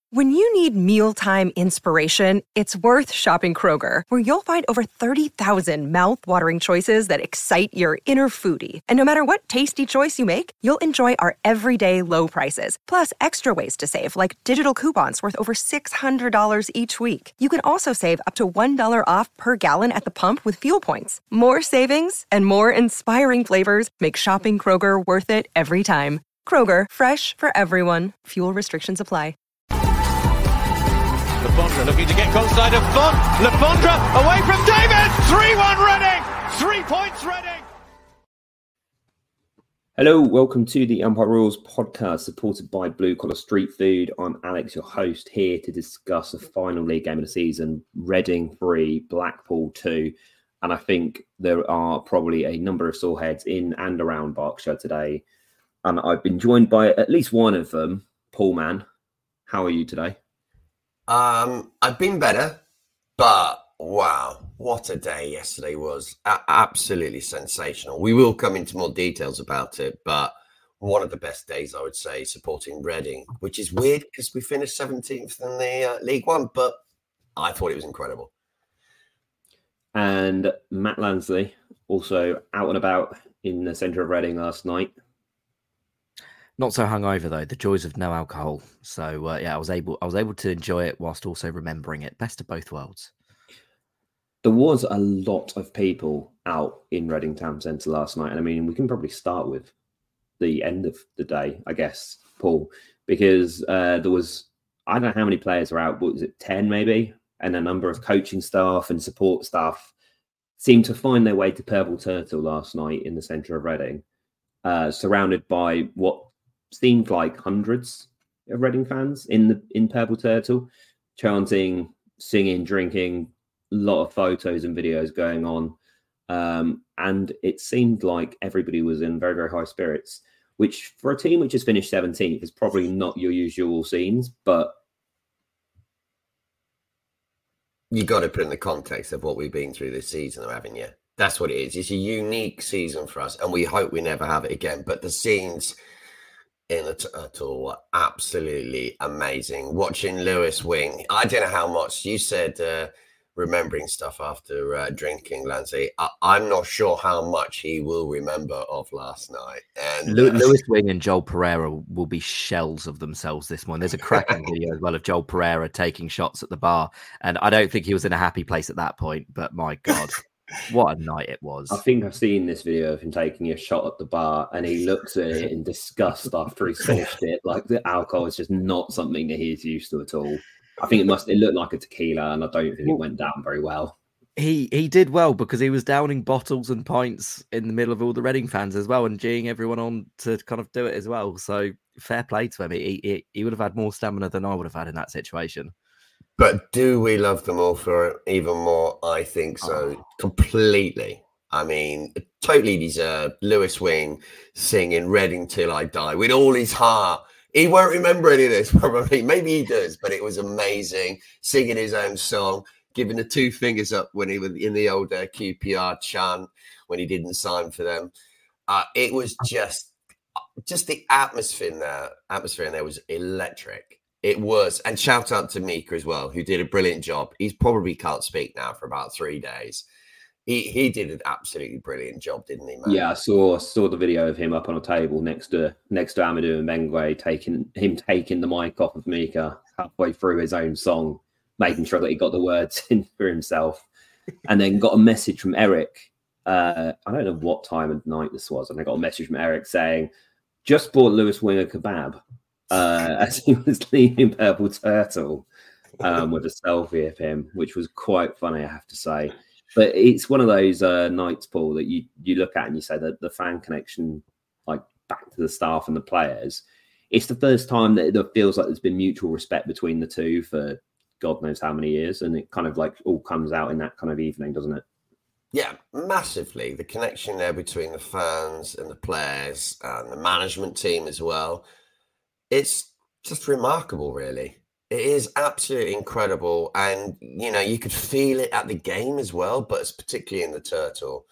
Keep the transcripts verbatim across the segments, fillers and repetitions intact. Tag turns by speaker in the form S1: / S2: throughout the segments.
S1: When you need mealtime inspiration, it's worth shopping Kroger, where you'll find over thirty thousand mouth-watering choices that excite your inner foodie. And no matter what tasty choice you make, you'll enjoy our everyday low prices, plus extra ways to save, like digital coupons worth over six hundred dollars each week. You can also save up to one dollar off per gallon at the pump with fuel points. More savings and more inspiring flavors make shopping Kroger worth it every time. Kroger, fresh for everyone. Fuel restrictions apply.
S2: Le Fondre looking to get close side of Font. Le Fondre away from David. three one Reading. Three points Reading.
S3: Hello, welcome to the Umpire Rules podcast supported by Blue Collar Street Food. I'm Alex, your host, here to discuss the final league game of the season, Reading three, Blackpool two. And I think there are probably a number of sore heads in and around Berkshire today. And I've been joined by at least one of them, Paul Mann. How are you today?
S4: Um, I've been better, but wow, what a day yesterday was. A- absolutely sensational. We will come into more details about it, but one of the best days, I would say, supporting Reading, which is weird because we finished seventeenth in the uh, League One, but I thought it was incredible.
S3: And Matt Lansley, also out and about in the centre of Reading last night.
S5: Not so hungover though. The joys of no alcohol. So uh, yeah, I was able I was able to enjoy it whilst also remembering it. Best of both worlds.
S3: There was a lot of people out in Reading Town Centre last night, and I mean, we can probably start with the end of the day, I guess, Paul, because uh, there was I don't know how many players were out. What was it, ten maybe, and a number of coaching staff and support staff seemed to find their way to Purple Turtle last night in the centre of Reading, uh, surrounded by what seemed like hundreds of Reading fans in the in Purple Turtle, chanting, singing, drinking, a lot of photos and videos going on. Um, and it seemed like everybody was in very, very high spirits, which for a team which has finished seventeenth is probably not your usual scenes, but
S4: You got to put in the context of what we've been through this season, haven't you? That's what it is. It's a unique season for us, and we hope we never have it again. But the scenes in the Turtle were absolutely amazing. Watching Lewis Wing, I don't know how much you said uh, remembering stuff after uh, drinking, Lansley. I- I'm not sure how much he will remember of last night. And
S5: Lew-
S4: uh,
S5: Lewis Wing and Joel Pereira will be shells of themselves this morning. There's a cracking video as well of Joel Pereira taking shots at the bar, and I don't think he was in a happy place at that point. But my God, what a night it was!
S3: I think I've seen this video of him taking a shot at the bar, and he looks at it in disgust after he's finished it. Like the alcohol is just not something that he's used to at all. I think it must. It looked like a tequila, and I don't think it went down very well.
S5: He he did well because he was downing bottles and pints in the middle of all the Reading fans as well, and geeing everyone on to kind of do it as well. So fair play to him. He he, he would have had more stamina than I would have had in that situation.
S4: But do we love them all for it even more? I think so.
S5: Oh.
S4: Completely. I mean, totally deserved. Lewis Wing singing Reading Till I Die with all his heart. He won't remember any of this, probably. Maybe he does, but it was amazing. Singing his own song, giving the two fingers up when he was in the old uh, Q P R chant when he didn't sign for them. Uh, it was just, just the atmosphere in there. Atmosphere in there was electric. It was. And shout out to Mika as well, who did a brilliant job. He probably can't speak now for about three days. He he did an absolutely brilliant job, didn't he, man?
S3: Yeah, I saw saw the video of him up on a table next to next to Amadou Mbengue, taking him taking the mic off of Mika halfway through his own song, making sure that he got the words in for himself, and then got a message from Eric. Uh, I don't know what time of night this was, and I got a message from Eric saying, "Just bought Lewis Wing a kebab." Uh, as he was leaving Purple Turtle um, with a selfie of him, which was quite funny, I have to say. But it's one of those uh, nights, Paul, that you you look at and you say that the fan connection, like back to the staff and the players, it's the first time that it feels like there's been mutual respect between the two for God knows how many years, and it kind of like all comes out in that kind of evening, doesn't it?
S4: Yeah, massively. The connection there between the fans and the players and the management team as well. It's just remarkable, really. It is absolutely incredible. And, you know, you could feel it at the game as well, but it's particularly in the Turtle.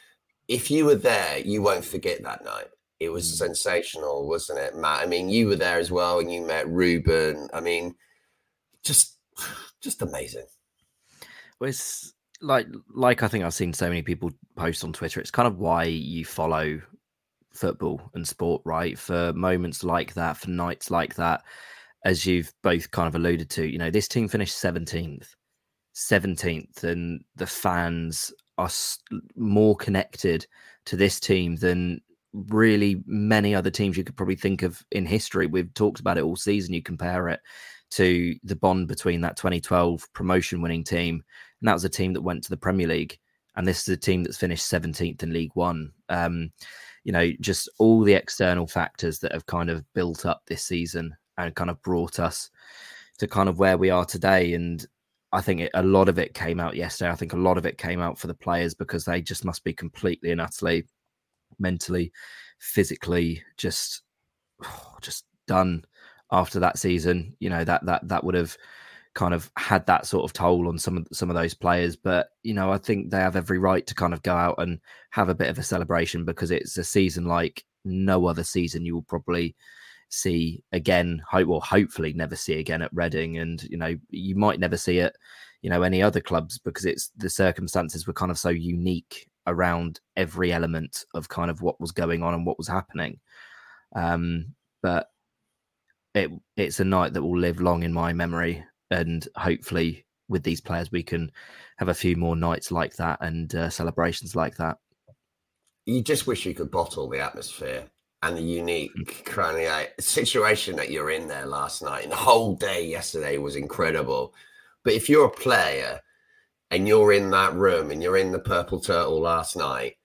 S4: If you were there, you won't forget that night. It was sensational, wasn't it, Matt? I mean, you were there as well, and you met Ruben. I mean, just, just amazing.
S5: Well, it's like, like I think I've seen so many people post on Twitter. It's kind of why you follow football and sport, right? For moments like that, for nights like that, as you've both kind of alluded to. You know, this team finished seventeenth, seventeenth, and the fans are more connected to this team than really many other teams you could probably think of in history. We've talked about it all season. You compare it to the bond between that twenty twelve promotion winning team, and that was a team that went to the Premier League, and this is a team that's finished seventeenth in League One. Um, you know, just all the external factors that have kind of built up this season and kind of brought us to kind of where we are today. And I think it, a lot of it came out yesterday. I think a lot of it came out for the players because they just must be completely and utterly mentally, physically just, oh, just done after that season. You know, that that that would have kind of had that sort of toll on some of some of those players. But, you know, I think they have every right to kind of go out and have a bit of a celebration because it's a season like no other season you will probably see again, hope or hopefully never see again at Reading. And, you know, you might never see it, you know, any other clubs because it's the circumstances were kind of so unique around every element of kind of what was going on and what was happening. Um, but it it's a night that will live long in my memory. And hopefully with these players, we can have a few more nights like that and uh, celebrations like that.
S4: You just wish you could bottle the atmosphere and the unique kind of situation that you're in there last night. And the whole day yesterday was incredible. But if you're a player and you're in that room and you're in the Purple Turtle last night,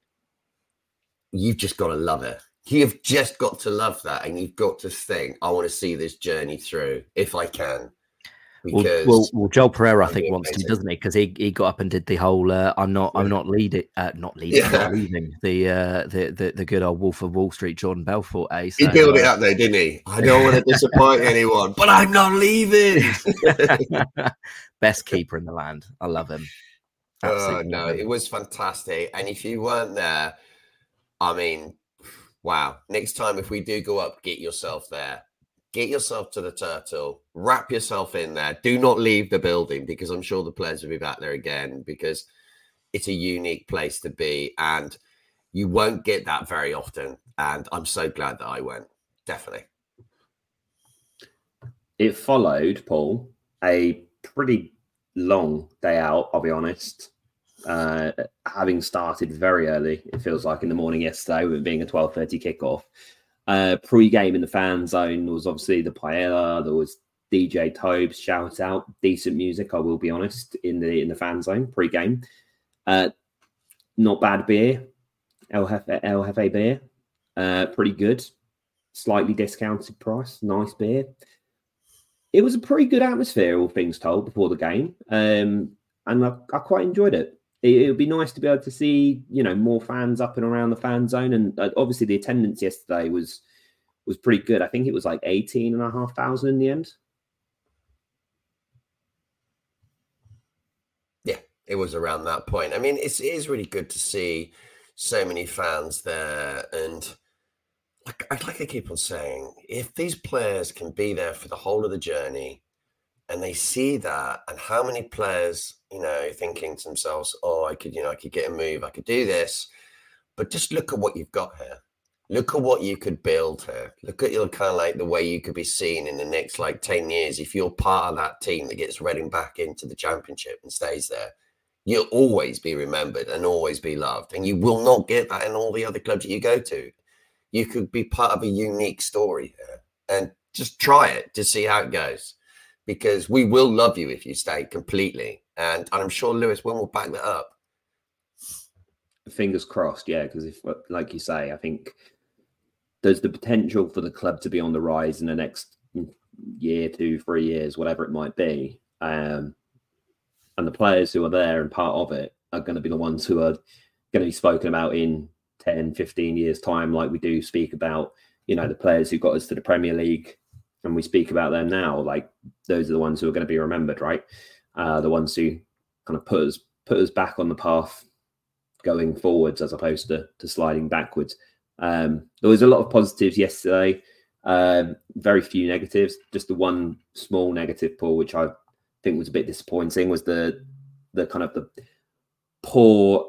S4: you've just got to love it. You've just got to love that. And you've got to think, I want to see this journey through if I can.
S5: Well, well, well, Joel Pereira, I think, wants to, doesn't he? Because he, he got up and did the whole uh, "I'm not, I'm not leading, uh, not leading, yeah. not leaving." The, uh, the the the good old Wolf of Wall Street, Jordan Belfort. Eh? So,
S4: he built it
S5: uh,
S4: up there, didn't he? I don't want to disappoint anyone, but I'm not leaving.
S5: Best keeper in the land. I love him.
S4: Absolutely. Oh no, it was fantastic. And if you weren't there, I mean, wow. Next time, if we do go up, get yourself there. Get yourself to the Turtle, wrap yourself in there. Do not leave the building because I'm sure the players will be back there again because it's a unique place to be and you won't get that very often. And I'm so glad that I went. Definitely.
S3: It followed, Paul, a pretty long day out, I'll be honest. Uh, having started very early, it feels like in the morning yesterday with it being a twelve thirty kickoff. Uh, pre-game in the fan zone was obviously the paella. There was D J Tobes, shout out, decent music. I will be honest in the in the fan zone pre-game. Uh, not bad beer, El Jefe, El Jefe beer, uh, pretty good, slightly discounted price, nice beer. It was a pretty good atmosphere, all things told, before the game, um, and I, I quite enjoyed it. It would be nice to be able to see, you know, more fans up and around the fan zone. And uh, obviously the attendance yesterday was was pretty good. I think it was like eighteen and a half thousand in the end.
S4: Yeah, it was around that point. I mean, it's, it is really good to see so many fans there. And like, I'd like to keep on saying, if these players can be there for the whole of the journey and they see that, and how many players, you know, thinking to themselves, oh, I could, you know, I could get a move, I could do this. But just look at what you've got here. Look at what you could build here. Look at your kind of like the way you could be seen in the next like ten years. If you're part of that team that gets Reading back into the Championship and stays there, you'll always be remembered and always be loved. And you will not get that in all the other clubs that you go to. You could be part of a unique story here and just try it to see how it goes. Because we will love you if you stay completely. And, and I'm sure Lewis Wynn will back that up.
S3: Fingers crossed, yeah, because if, like you say, I think there's the potential for the club to be on the rise in the next year, two, three years, whatever it might be. Um, and the players who are there and part of it are going to be the ones who are going to be spoken about in ten, fifteen years' time, like we do speak about, you know, the players who got us to the Premier League. And we speak about them now, like those are the ones who are going to be remembered, right? Uh, the ones who kind of put us put us back on the path going forwards as opposed to, to sliding backwards. Um, there was a lot of positives yesterday. Um, very few negatives. Just the one small negative, Paul, which I think was a bit disappointing, was the the kind of the poor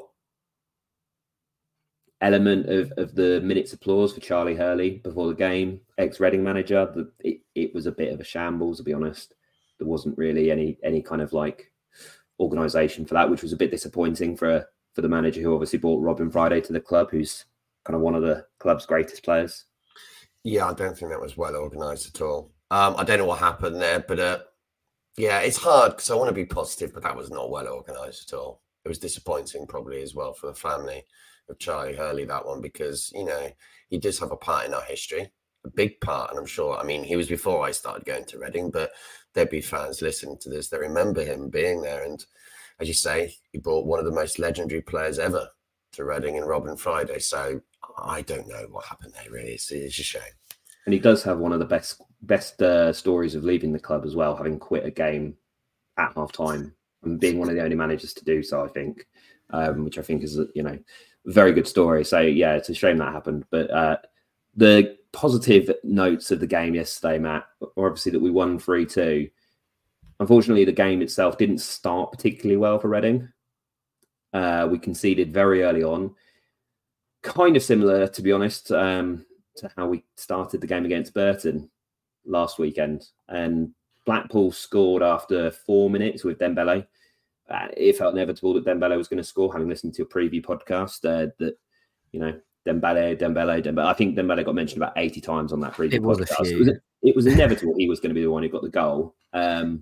S3: element of, of the minutes applause for Charlie Hurley before the game, ex-Reading manager. The, it, it was a bit of a shambles, to be honest. There wasn't really any any kind of like organisation for that, which was a bit disappointing for for the manager who obviously brought Robin Friday to the club, who's kind of one of the club's greatest players.
S4: Yeah, I don't think that was well organised at all. Um, I don't know what happened there, but uh, yeah, it's hard because I want to be positive, but that was not well organised at all. It was disappointing probably as well for the family of Charlie Hurley, that one, because, you know, he does have a part in our history, a big part. And I'm sure, I mean, he was before I started going to Reading, but there'd be fans listening to this that remember him being there. And as you say, he brought one of the most legendary players ever to Reading in Robin Friday. So I don't know what happened there, really. It's, it's a shame.
S3: And he does have one of the best best uh, stories of leaving the club as well, having quit a game at half time and being one of the only managers to do so, I think, um, which I think is, you know, a very good story. So, yeah, it's a shame that happened. But uh, the positive notes of the game yesterday, Matt, were obviously that we won three two. Unfortunately, the game itself didn't start particularly well for Reading. Uh, we conceded very early on. Kind of similar, to be honest, um, to how we started the game against Burton last weekend. And Blackpool scored after four minutes with Dembele. Uh, it felt inevitable that Dembele was going to score, having listened to a preview podcast uh, that, you know, Dembele, Dembele, Dembele. I think Dembele got mentioned about eighty times on that preview
S5: it was
S3: podcast.
S5: A few.
S3: It was, it was inevitable he was going to be the one who got the goal. Um,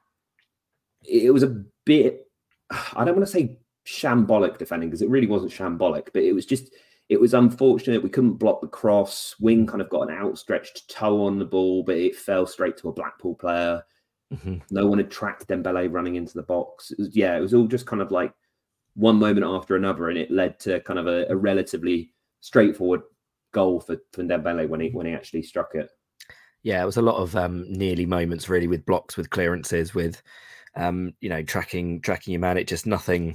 S3: it was a bit, I don't want to say shambolic defending, because it really wasn't shambolic, but it was just, it was unfortunate. We couldn't block the cross. Wing kind of got an outstretched toe on the ball, but it fell straight to a Blackpool player. Mm-hmm. No one had tracked Dembele running into the box. It was, yeah, it was all just kind of like one moment after another, and it led to kind of a, a relatively straightforward goal for, for Dembele when he when he actually struck it.
S5: Yeah, it was a lot of um, nearly moments, really, with blocks, with clearances, with um, you know, tracking tracking your man. It just nothing.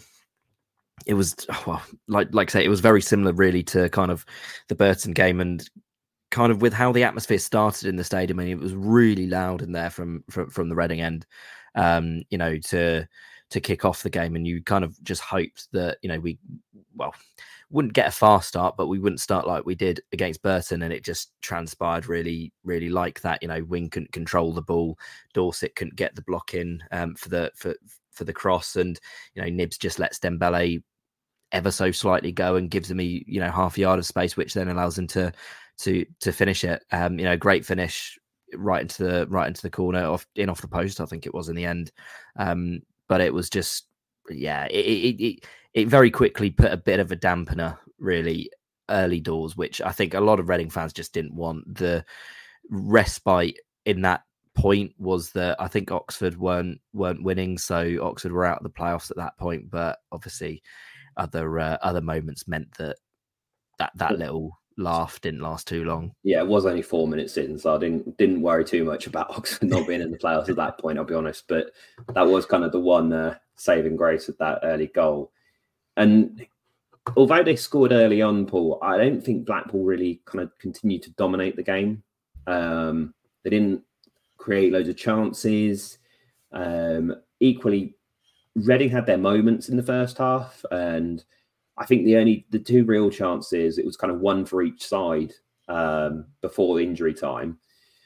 S5: It was well, like like I say, it was very similar, really, to kind of the Burton game, and kind of with how the atmosphere started in the stadium. I mean, it was really loud in there from from, from the Reading end, um, you know, to to kick off the game, and you kind of just hoped that, you know, we well wouldn't get a fast start, but we wouldn't start like we did against Burton, and it just transpired really, really like that. You know, Wing couldn't control the ball, Dorset couldn't get the block in um, for the for for the cross, and you know, Nibs just lets Dembele ever so slightly go and gives him a, you know, half a yard of space, which then allows him to to to finish it. Um, you know, great finish right into the right into the corner, off in off the post, I think it was in the end. Um, but it was just, yeah, it it, it it very quickly put a bit of a dampener, really, early doors, which I think a lot of Reading fans just didn't want. The respite in that point was that I think Oxford weren't weren't winning, so Oxford were out of the playoffs at that point. But obviously, other uh, other moments meant that that that little laugh didn't last too long.
S3: Yeah, it was only four minutes in, so I didn't didn't worry too much about Oxford not being in the playoffs at that point, I'll be honest. But that was kind of the one uh, saving grace of that early goal. And although they scored early on, Paul, I don't think Blackpool really kind of continued to dominate the game. Um, they didn't create loads of chances. Um, equally, Reading had their moments in the first half, and I think the only the two real chances, it was kind of one for each side um, before injury time.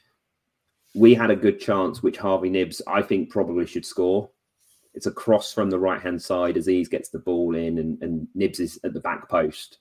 S3: We had a good chance, which Harvey Nibs, I think, probably should score. It's a cross from the right-hand side. Aziz gets the ball in, and, and Nibs is at the back post.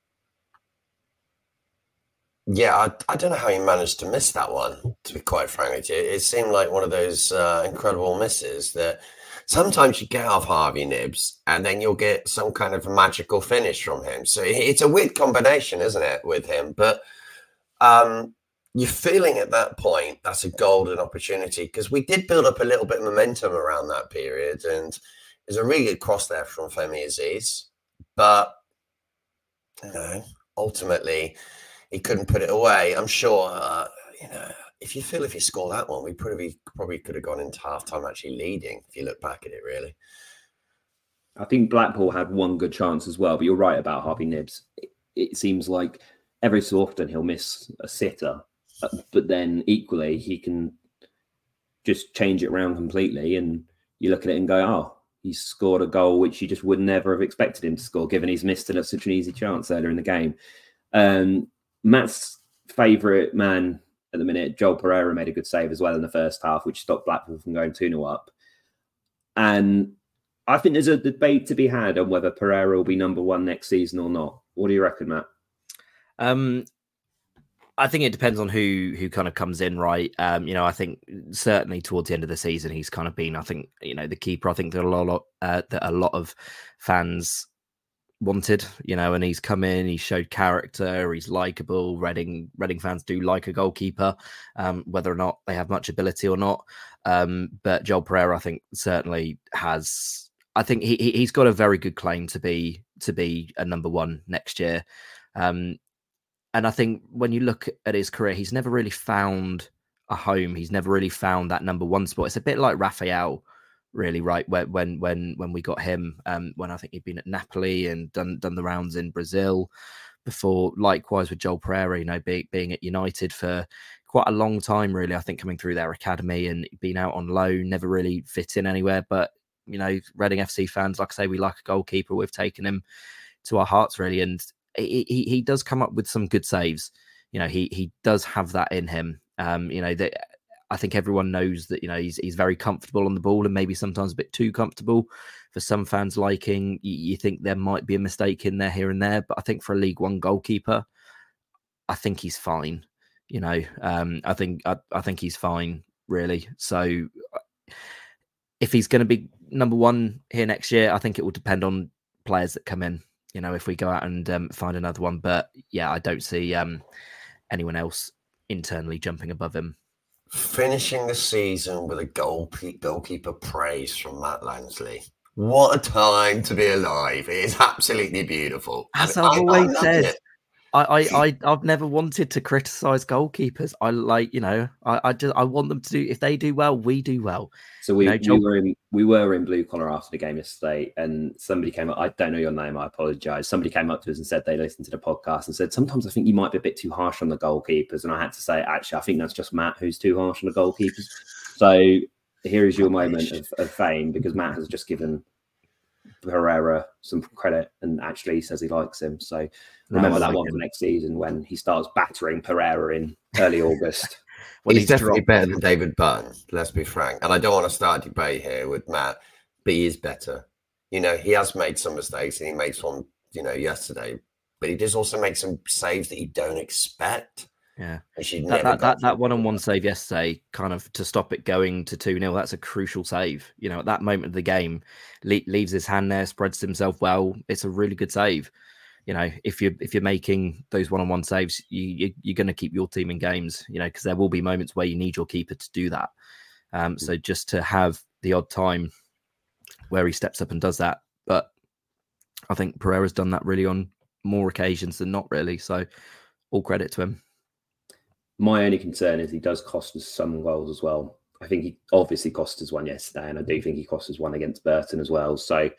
S4: Yeah, I, I don't know how he managed to miss that one, to be quite frank with you. It seemed like one of those uh, incredible misses that sometimes you get off Harvey Nibs and then you'll get some kind of magical finish from him. So it's a weird combination, isn't it, with him? But um, you're feeling at that point that's a golden opportunity, because we did build up a little bit of momentum around that period, and there's a really good cross there from Femi Aziz. But, you know, ultimately, he couldn't put it away. I'm sure, uh, you know, if you feel if you score that one, we probably probably could have gone into halftime actually leading, if you look back at it, really.
S3: I think Blackpool had one good chance as well, but you're right about Harvey Nibs. It, it seems like every so often he'll miss a sitter. but then equally he can just change it around completely, and you look at it and go, oh, he's scored a goal which you just would never have expected him to score, given he's missed it at such an easy chance earlier in the game. Um, Matt's favourite man at the minute, Joel Pereira, made a good save as well in the first half, which stopped Blackpool from going two nil up. And I think there's a debate to be had on whether Pereira will be number one next season or not. What do you reckon, Matt?
S5: Um, I think it depends on who who kind of comes in, right? Um, you know, I think certainly towards the end of the season, he's kind of been, I think, you know, the keeper. I think that a lot, uh, that a lot of fans wanted, you know, and he's come in, he showed character, he's likable. Reading Reading fans do like a goalkeeper, um, whether or not they have much ability or not. Um, but Joel Pereira, I think, certainly has. I think he he's got a very good claim to be to be a number one next year. Um, and I think when you look at his career, he's never really found a home. He's never really found that number one spot. It's a bit like Rafael, really, right? When when when when we got him, um, when I think he'd been at Napoli and done done the rounds in Brazil before. Likewise with Joel Pereira, you know, being being at United for quite a long time, really. I think coming through their academy and being out on loan, never really fit in anywhere. But you know, Reading F C fans, like I say, we like a goalkeeper. We've taken him to our hearts, really, and he he, he does come up with some good saves. You know, he he does have that in him. Um, you know that. I think everyone knows that, you know, he's he's very comfortable on the ball and maybe sometimes a bit too comfortable for some fans' liking. You, you think there might be a mistake in there here and there, but I think for a League One goalkeeper, I think he's fine. You know, um, I think I, I think he's fine, really. So if he's going to be number one here next year, I think it will depend on players that come in. You know, if we go out and um, find another one, but yeah, I don't see um, anyone else internally jumping above him.
S4: Finishing the season with a goal goalkeeper praise from Matt Lansley. What a time to be alive. It is absolutely beautiful.
S5: As
S4: I
S5: I've
S4: mean,
S5: always
S4: I, I
S5: said,
S4: it.
S5: I, I, I, I've never wanted to criticise goalkeepers. I like, you know, I, I just, I want them to do, if they do well, we do well.
S3: So we,
S5: you know, Joel...
S3: we were in we were in Blue Collar after the game yesterday, and somebody came up. I don't know your name. I apologise. Somebody came up to us and said they listened to the podcast and said sometimes I think you might be a bit too harsh on the goalkeepers. And I had to say, actually, I think that's just Matt who's too harsh on the goalkeepers. So here is your moment of, of fame, because Matt has just given Pereira some credit and actually says he likes him. So remember that one for next season when he starts battering Pereira in early August.
S4: Well, he's, he's definitely better than David Button, let's be frank. And I don't want to start a debate here with Matt, but he is better. You know, he has made some mistakes and he makes one, you know, yesterday, but he does also make some saves that you don't expect.
S5: Yeah.
S4: That,
S5: that, that, that one-on-one save yesterday, kind of to stop it going to two nil, that's a crucial save. You know, at that moment of the game, le- leaves his hand there, spreads himself well. It's a really good save. You know, if you're if you're making those one-on-one saves, you, you you're going to keep your team in games. You know, because there will be moments where you need your keeper to do that. Um, so just to have the odd time where he steps up and does that, but I think Pereira's done that really on more occasions than not, really. So all credit to him.
S3: My only concern is he does cost us some goals as well. I think he obviously cost us one yesterday, and I do think he cost us one against Burton as well. So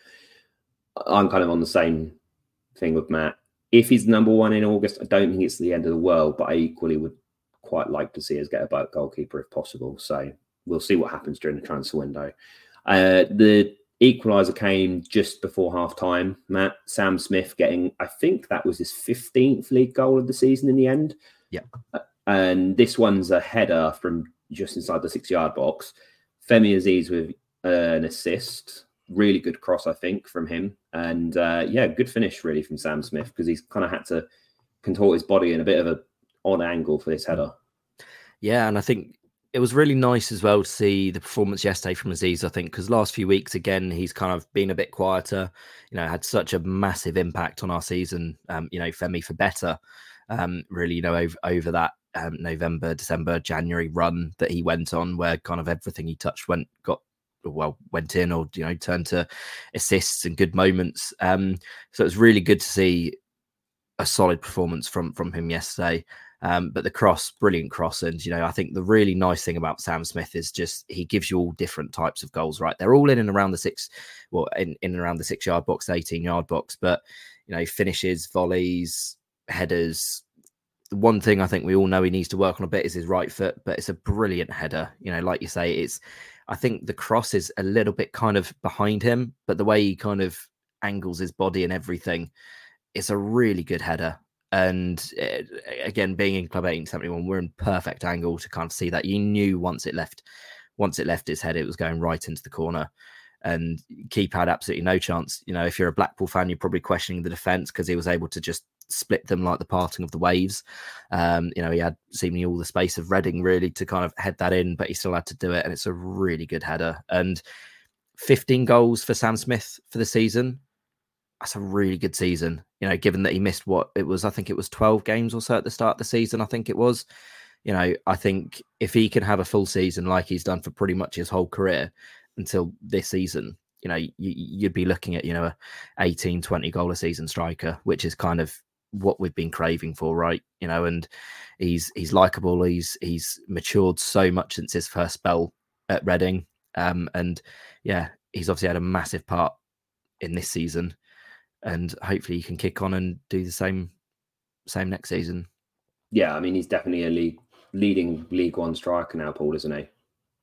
S3: I'm kind of on the same thing with Matt. If he's number one in August, I don't think it's the end of the world, but I equally would quite like to see us get a goalkeeper if possible. So we'll see what happens during the transfer window. Uh, the equaliser came just before half time. Matt, Sam Smith getting, I think that was his fifteenth league goal of the season in the end.
S5: Yeah.
S3: Uh, and this one's a header from just inside the six-yard box. Femi Aziz with uh, an assist. Really good cross, I think, from him. And uh, yeah, good finish really from Sam Smith, because he's kind of had to contort his body in a bit of an odd angle for this header.
S5: Yeah, and I think it was really nice as well to see the performance yesterday from Aziz, I think, because last few weeks, again, he's kind of been a bit quieter, you know, had such a massive impact on our season, um, you know, Femi for better, um, really, you know, over, over that um, November, December, January run that he went on, where kind of everything he touched went, got, well, went in, or, you know, turned to assists and good moments. Um, so it was really good to see a solid performance from, from him yesterday. Um, but the cross, brilliant cross. And, you know, I think the really nice thing about Sam Smith is just he gives you all different types of goals, right? They're all in and around the six, well, in, in and around the six yard box, eighteen yard box, but, you know, finishes, volleys, headers, the one thing I think we all know he needs to work on a bit is his right foot, but it's a brilliant header. You know, like you say, it's, I think the cross is a little bit kind of behind him, but the way he kind of angles his body and everything, it's a really good header. And uh, again, being in Club eighteen seventy-one, we're in perfect angle to kind of see that. You knew once it left, once it left his head, it was going right into the corner. And keeper had absolutely no chance. You know, if you're a Blackpool fan, you're probably questioning the defence because he was able to just split them like the parting of the waves. Um, you know, he had seemingly all the space of Reading really to kind of head that in, but he still had to do it. And it's a really good header. And fifteen goals for Sam Smith for the season. That's a really good season, you know, given that he missed what it was, I think it was twelve games or so at the start of the season, I think it was. You know, I think if he can have a full season like he's done for pretty much his whole career until this season, you know, you, you'd be looking at, you know, a eighteen, twenty goal a season striker, which is kind of what we've been craving for, right? You know, and he's he's likable. He's he's matured so much since his first spell at Reading. Um, and yeah, he's obviously had a massive part in this season. And hopefully he can kick on and do the same same next season.
S3: Yeah, I mean, he's definitely a league leading League One striker now, Paul, isn't he?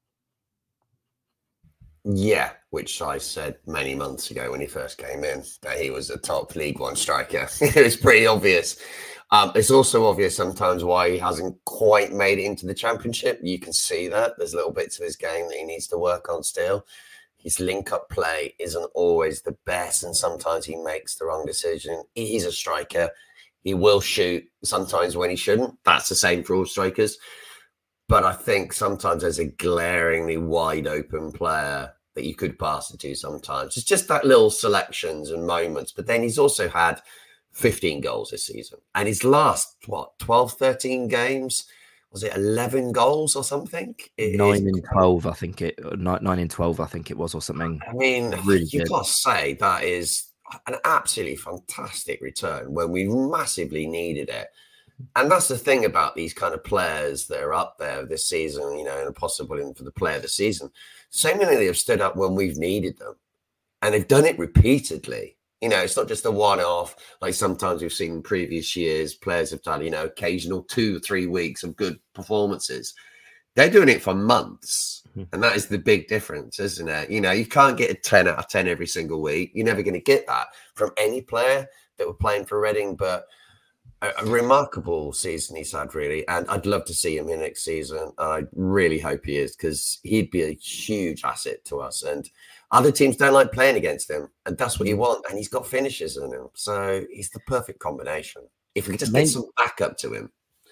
S4: Yeah, which I said many months ago when he first came in, that he was a top League One striker. It was pretty obvious. Um, it's also obvious sometimes why he hasn't quite made it into the Championship. You can see that. There's little bits of his game that he needs to work on still. His link-up play isn't always the best, and sometimes he makes the wrong decision. He's a striker. He will shoot sometimes when he shouldn't. That's the same for all strikers. But I think sometimes there's a glaringly wide-open player that you could pass it to sometimes. It's just that little selections and moments. But then he's also had fifteen goals this season. And his last, what, twelve, thirteen games? Was it eleven goals or something? It
S5: nine in twelve, I think it. Nine, nine in twelve, I think it was, or something.
S4: I mean,
S5: really
S4: you
S5: good.
S4: got to say that is an absolutely fantastic return when we massively needed it. And that's the thing about these kind of players that are up there this season, you know, and possible in for the player of the season. So many of them have stood up when we've needed them, and they've done it repeatedly. You know, it's not just a one-off, like sometimes we've seen in previous years, players have done, you know, occasional two, three weeks of good performances. They're doing it for months. Mm-hmm. And that is the big difference, isn't it? You know, you can't get a ten out of ten every single week. You're never going to get that from any player that were playing for Reading, but a, a remarkable season he's had, really. And I'd love to see him here next season. I really hope he is, because he'd be a huge asset to us. And other teams don't like playing against him, and that's what you want. And he's got finishes in him. So he's the perfect combination. If we could just maybe get some backup to him.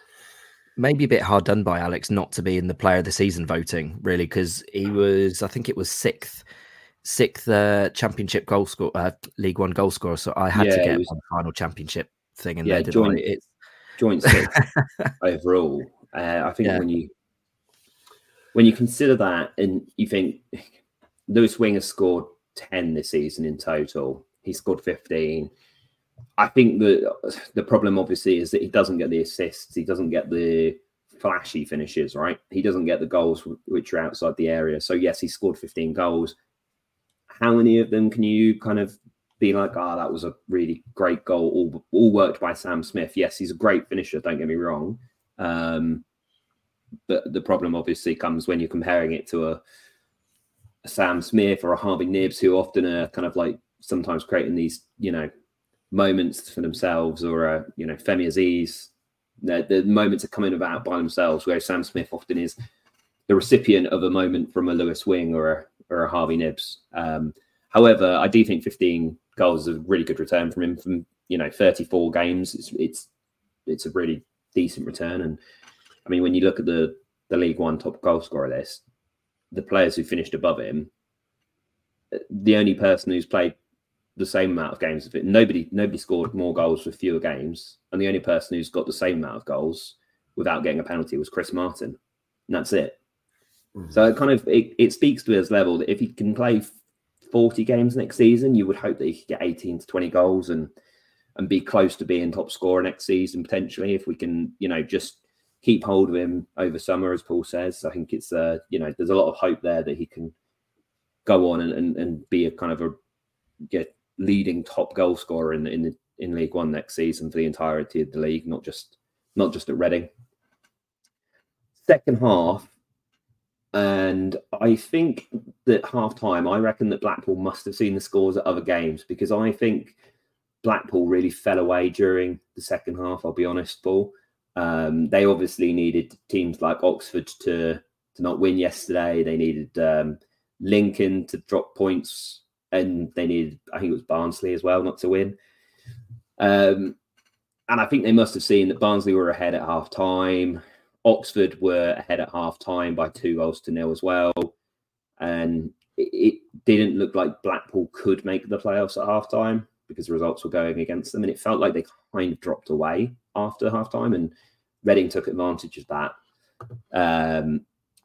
S5: Maybe a bit hard done by Alex not to be in the player of the season voting, really, because he was, I think it was sixth, sixth uh, championship goal score, uh, League One goal scorer. So I had yeah, to get was, one final championship thing in yeah, there.
S3: Joint,
S5: it's
S3: joint sixth overall. Uh, I think yeah. when you when you consider that, and you think Lewis Wing has scored ten this season in total. He scored fifteen. I think the the problem obviously is that he doesn't get the assists. He doesn't get the flashy finishes, right? He doesn't get the goals which are outside the area. So yes, he scored fifteen goals. How many of them can you kind of be like, ah, oh, that was a really great goal, all, all worked by Sam Smith? Yes, he's a great finisher, don't get me wrong. Um, but the problem obviously comes when you're comparing it to a Sam Smith or a Harvey Nibbs, who often are kind of like sometimes creating these, you know, moments for themselves, or a, you know, Femi Aziz. The, the moments are coming about by themselves, whereas Sam Smith often is the recipient of a moment from a Lewis Wing or a or a Harvey Nibbs. Um, however, I do think fifteen goals is a really good return from him from, you know, thirty-four games. It's it's it's a really decent return. And I mean, when you look at the the League One top goal scorer list, the players who finished above him, the only person who's played the same amount of games of it, nobody nobody scored more goals with fewer games, and the only person who's got the same amount of goals without getting a penalty was Chris Martin, and that's it. Mm-hmm. So it kind of it, it speaks to his level that if he can play forty games next season, you would hope that he could get eighteen to twenty goals and and be close to being top scorer next season potentially, if we can, you know, just keep hold of him over summer, as Paul says. I think it's, uh, you know, there's a lot of hope there that he can go on and, and, and be a kind of a get leading top goal scorer in in the, in League One next season for the entirety of the league, not just not just at Reading. Second half, and I think that half time, I reckon that Blackpool must have seen the scores at other games, because I think Blackpool really fell away during the second half, I'll be honest, Paul. Um, they obviously needed teams like Oxford to, to not win yesterday. They needed um, Lincoln to drop points, and they needed, I think it was Barnsley as well, not to win. Um, and I think they must have seen that Barnsley were ahead at half time. Oxford were ahead at half time by two goals to nil as well. And it, it didn't look like Blackpool could make the playoffs at half time because the results were going against them. And it felt like they kind of dropped away after half time, and Reading took advantage of that. Um,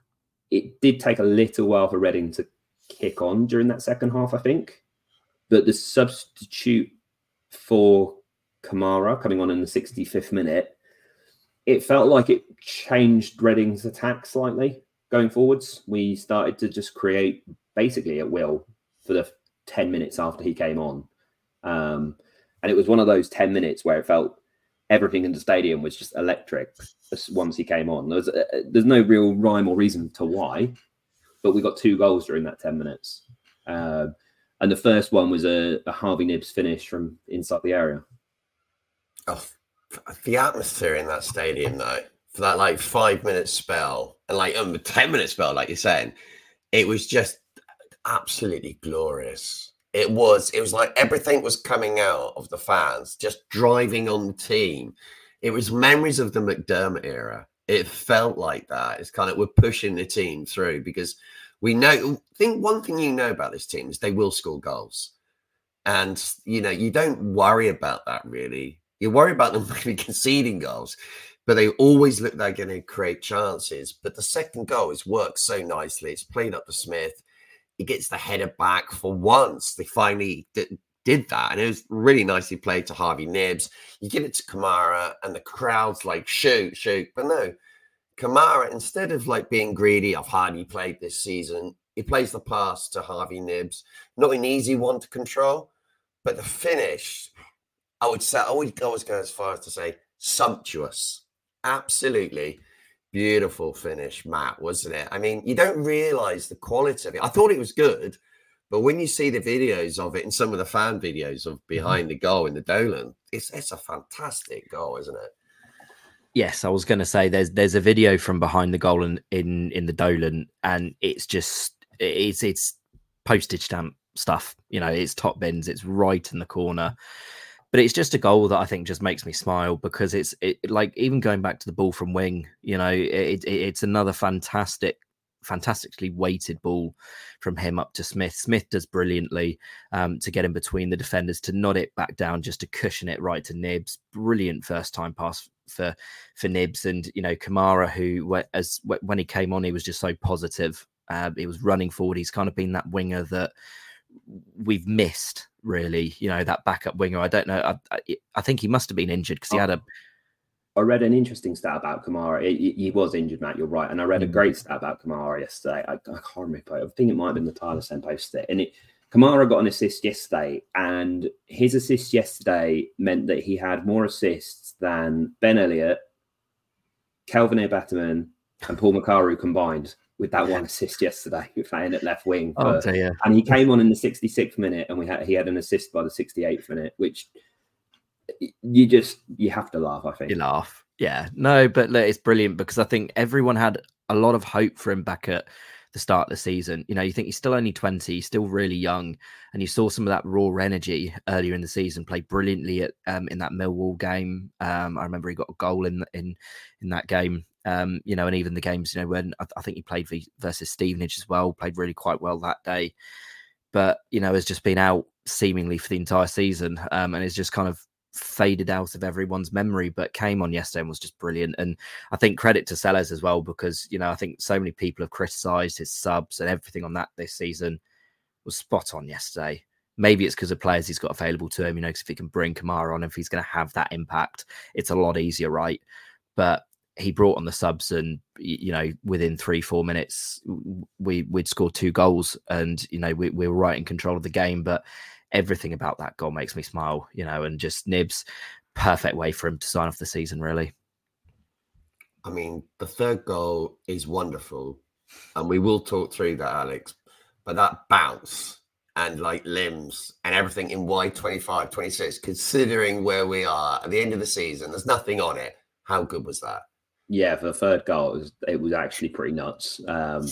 S3: it did take a little while for Reading to kick on during that second half, I think. But the substitute for Kamara coming on in the sixty-fifth minute, it felt like it changed Reading's attack slightly going forwards. We started to just create basically at will for the ten minutes after he came on. Um, and it was one of those ten minutes where it felt everything in the stadium was just electric once he came on. There's, uh, there's no real rhyme or reason to why, but we got two goals during that ten minutes. Uh, and the first one was a, a Harvey Nibbs finish from inside the area.
S4: Oh, the atmosphere in that stadium, though, for that like five minute spell and like um, ten minute spell, like you're saying, it was just absolutely glorious. It was, it was like everything was coming out of the fans, just driving on the team. It was memories of the McDermott era. It felt like that. It's kind of, we're pushing the team through because we know, I think one thing you know about this team is they will score goals. And, you know, you don't worry about that really. You worry about them maybe conceding goals, but they always look like they're going to create chances. But the second goal has worked so nicely. It's played up to Smith. He gets the header back for once. They finally did, did that. And it was really nicely played to Harvey Nibbs. You give it to Kamara and the crowd's like, shoot, shoot. But no, Kamara, instead of like being greedy of how he played this season, he plays the pass to Harvey Nibbs. Not an easy one to control, but the finish, I would say, I would always go as far as to say sumptuous. Absolutely beautiful finish, Matt, wasn't it? I mean, you don't realize the quality of it. I thought it was good, but when you see the videos of it and some of the fan videos of behind the goal in the Dolan, it's it's a fantastic goal, isn't it?
S5: Yes, I was going to say there's there's a video from behind the goal in in, in the Dolan, and it's just it's it's postage stamp stuff. You know, it's top bins, it's right in the corner. But it's just a goal that I think just makes me smile because it's it, like even going back to the ball from wing, you know, it, it, it's another fantastic, fantastically weighted ball from him up to Smith. Smith does brilliantly um, to get in between the defenders, to nod it back down, just to cushion it right to Nibbs. Brilliant first time pass for for Nibbs. And, you know, Kamara, who as when he came on, he was just so positive. Uh, he was running forward. He's kind of been that winger that we've missed, really, you know, that backup winger. I don't know. I, I, I think he must have been injured because he had a.
S3: I read an interesting stat about Kamara. He, he was injured, Matt. You're right. And I read mm. a great stat about Kamara yesterday. I, I can't remember. I think it might have been the Tyler Sen posted it. And it, Kamara got an assist yesterday, and his assist yesterday meant that he had more assists than Ben Elliott, Kelvin Batterman, and Paul Makaru combined. With that one assist yesterday, playing at left wing,
S5: oh,
S3: but, and he came on in the sixty-sixth minute, and we had he had an assist by the sixty-eighth minute, which you just you have to laugh. I think
S5: you laugh, yeah, no, but look, it's brilliant because I think everyone had a lot of hope for him back at the start of the season. You know, you think he's still only twenty, he's still really young, and you saw some of that raw energy earlier in the season. Played brilliantly at um, in that Millwall game. Um, I remember he got a goal in in in that game. Um, you know, and even the games, you know, when I, I think he played v- versus Stevenage as well, played really quite well that day. But, you know, has just been out seemingly for the entire season um, and has just kind of faded out of everyone's memory, but came on yesterday and was just brilliant. And I think credit to Sellers as well, because, you know, I think so many people have criticised his subs and everything on that this season. Was spot on yesterday. Maybe it's because of players he's got available to him, you know, because if he can bring Kamara on, if he's going to have that impact, it's a lot easier, right? But he brought on the subs, and you know, within three, four minutes, we we'd scored two goals, and you know, we, we were right in control of the game. But everything about that goal makes me smile, you know, and just Nibbs, perfect way for him to sign off the season, really.
S4: I mean, the third goal is wonderful, and we will talk through that, Alex. But that bounce and like limbs and everything in Y twenty-five, twenty-six, considering where we are at the end of the season, there's nothing on it. How good was that?
S3: Yeah, for the third goal, it was, it was actually pretty nuts. Um,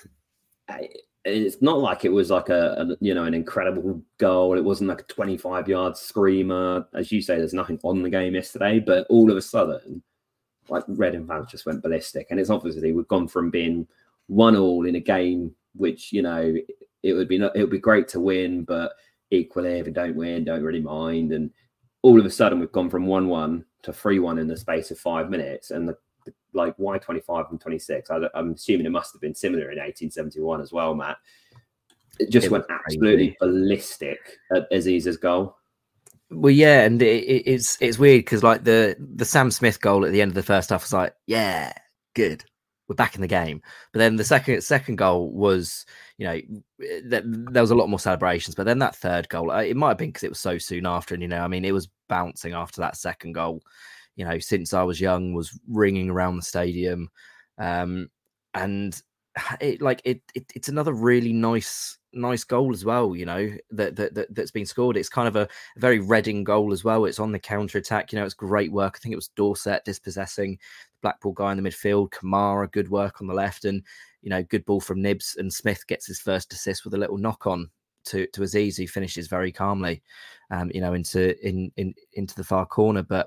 S3: it's not like it was like a, a you know an incredible goal. It wasn't like a twenty-five yard screamer, as you say. There's nothing on the game yesterday, but all of a sudden, like Reading fans just went ballistic, and it's obviously we've gone from being one all in a game, which you know it would be it would be great to win, but equally if we don't win, don't really mind. And all of a sudden, we've gone from one one to three one in the space of five minutes, and the like Y twenty-five and twenty-six. I, I'm assuming it must have been similar in eighteen seventy-one as well, Matt. It just it went absolutely crazy. Ballistic at Aziz's goal.
S5: Well, yeah, and it, it, it's it's weird because like the the Sam Smith goal at the end of the first half was like, yeah, good, we're back in the game. But then the second second goal was, you know, th- there was a lot more celebrations. But then that third goal, it might have been because it was so soon after, and you know, I mean, it was bouncing after that second goal. You know, since I was young, was ringing around the stadium, um, and it like it, it it's another really nice nice goal as well. You know that that, that that's been scored. It's kind of a, a very Reading goal as well. It's on the counter attack. You know, it's great work. I think it was Dorset dispossessing the Blackpool guy in the midfield. Kamara, good work on the left, and you know, good ball from Nibs. And Smith gets his first assist with a little knock on to to Aziz, who finishes very calmly, um, you know, into in in into the far corner, but.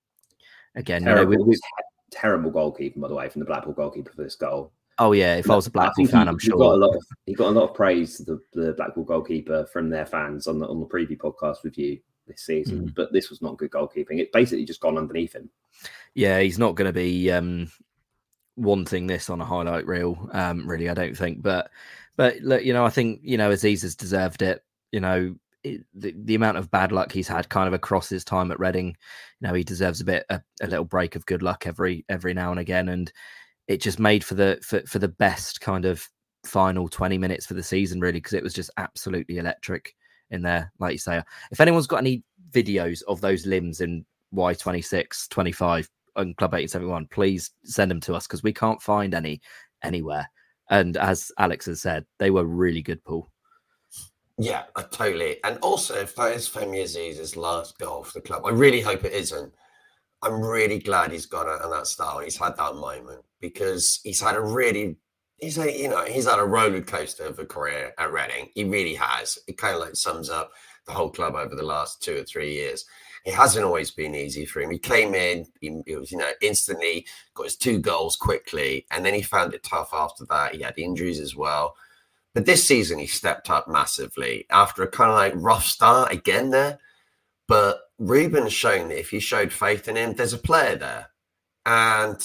S5: Again,
S3: terrible,
S5: you know, we, we,
S3: terrible goalkeeping, by the way, from the Blackpool goalkeeper for this goal.
S5: Oh yeah, if I was a Blackpool fan,
S3: he,
S5: I'm
S3: he
S5: sure
S3: got a lot of, he got a lot of praise to the, the Blackpool goalkeeper from their fans on the on the preview podcast with you this season. Mm. But this was not good goalkeeping. It basically just gone underneath him.
S5: Yeah, he's not going to be um, wanting this on a highlight reel, um, really. I don't think. But but look, you know, I think you know Aziz has deserved it. You know. It, the, the amount of bad luck he's had kind of across his time at Reading, you know, he deserves a bit, a, a little break of good luck every every now and again. And it just made for the for, for the best kind of final twenty minutes for the season, really, because it was just absolutely electric in there. Like you say, if anyone's got any videos of those limbs in Y twenty-six, twenty-five and Club eighteen seventy-one, please send them to us because we can't find any anywhere. And as Alex has said, they were really good, Paul.
S4: Yeah, I totally. And also, if that is Femi Aziz's last goal for the club, I really hope it isn't. I'm really glad he's got it on that style. He's had that moment because he's had a really, he's a, you know, he's had a roller coaster of a career at Reading. He really has. It kind of like sums up the whole club over the last two or three years. It hasn't always been easy for him. He came in, he, he was, you know, instantly got his two goals quickly, and then he found it tough after that. He had injuries as well. But this season, he stepped up massively after a kind of like rough start again there. But Ruben's shown that if you showed faith in him, there's a player there. And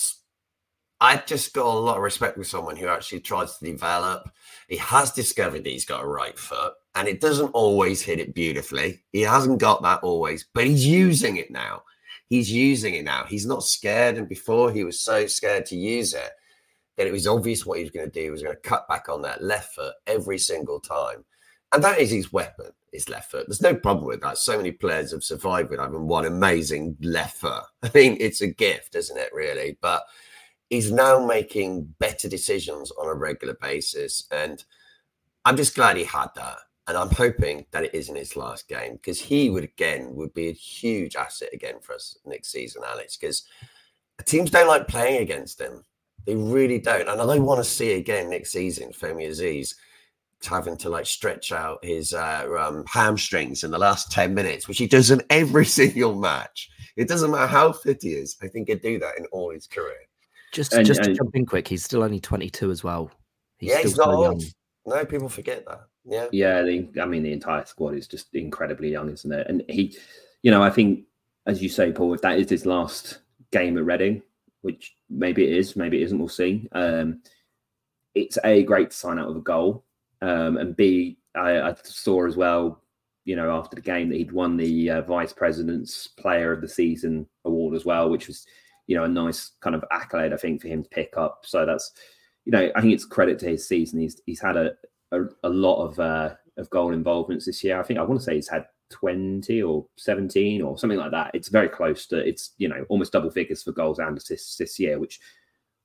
S4: I just got a lot of respect with someone who actually tries to develop. He has discovered that he's got a right foot, and it doesn't always hit it beautifully. He hasn't got that always, but he's using it now. He's using it now. He's not scared. And before, he was so scared to use it. That it was obvious what he was going to do. He was going to cut back on that left foot every single time. And that is his weapon, his left foot. There's no problem with that. So many players have survived with having one amazing left foot. I mean, it's a gift, isn't it, really? But he's now making better decisions on a regular basis. And I'm just glad he had that. And I'm hoping that it isn't his last game because he would, again, would be a huge asset again for us next season, Alex, because teams don't like playing against him. They really don't. And I want to see again next season, Femi Aziz having to like stretch out his uh, um, hamstrings in the last ten minutes, which he does in every single match. It doesn't matter how fit he is. I think he'd do that in all his career.
S5: Just,
S3: and,
S5: just
S3: and,
S5: to jump in quick, he's still only twenty-two as well.
S4: He's yeah, he's not so old. Young. No, people forget that. Yeah.
S3: Yeah. The, I mean, the entire squad is just incredibly young, isn't it? And he, you know, I think, as you say, Paul, if that is his last game at Reading, which maybe it is, maybe it isn't, we'll see. Um, it's A, great to sign out with a goal. Um, and B, I, I saw as well, you know, after the game that he'd won the uh, Vice President's Player of the Season award as well, which was, you know, a nice kind of accolade, I think, for him to pick up. So that's, you know, I think it's credit to his season. He's he's had a, a, a lot of uh, of goal involvements this year. I think I want to say he's had twenty or seventeen or something like that. It's very close to, it's, you know, almost double figures for goals and assists this year, which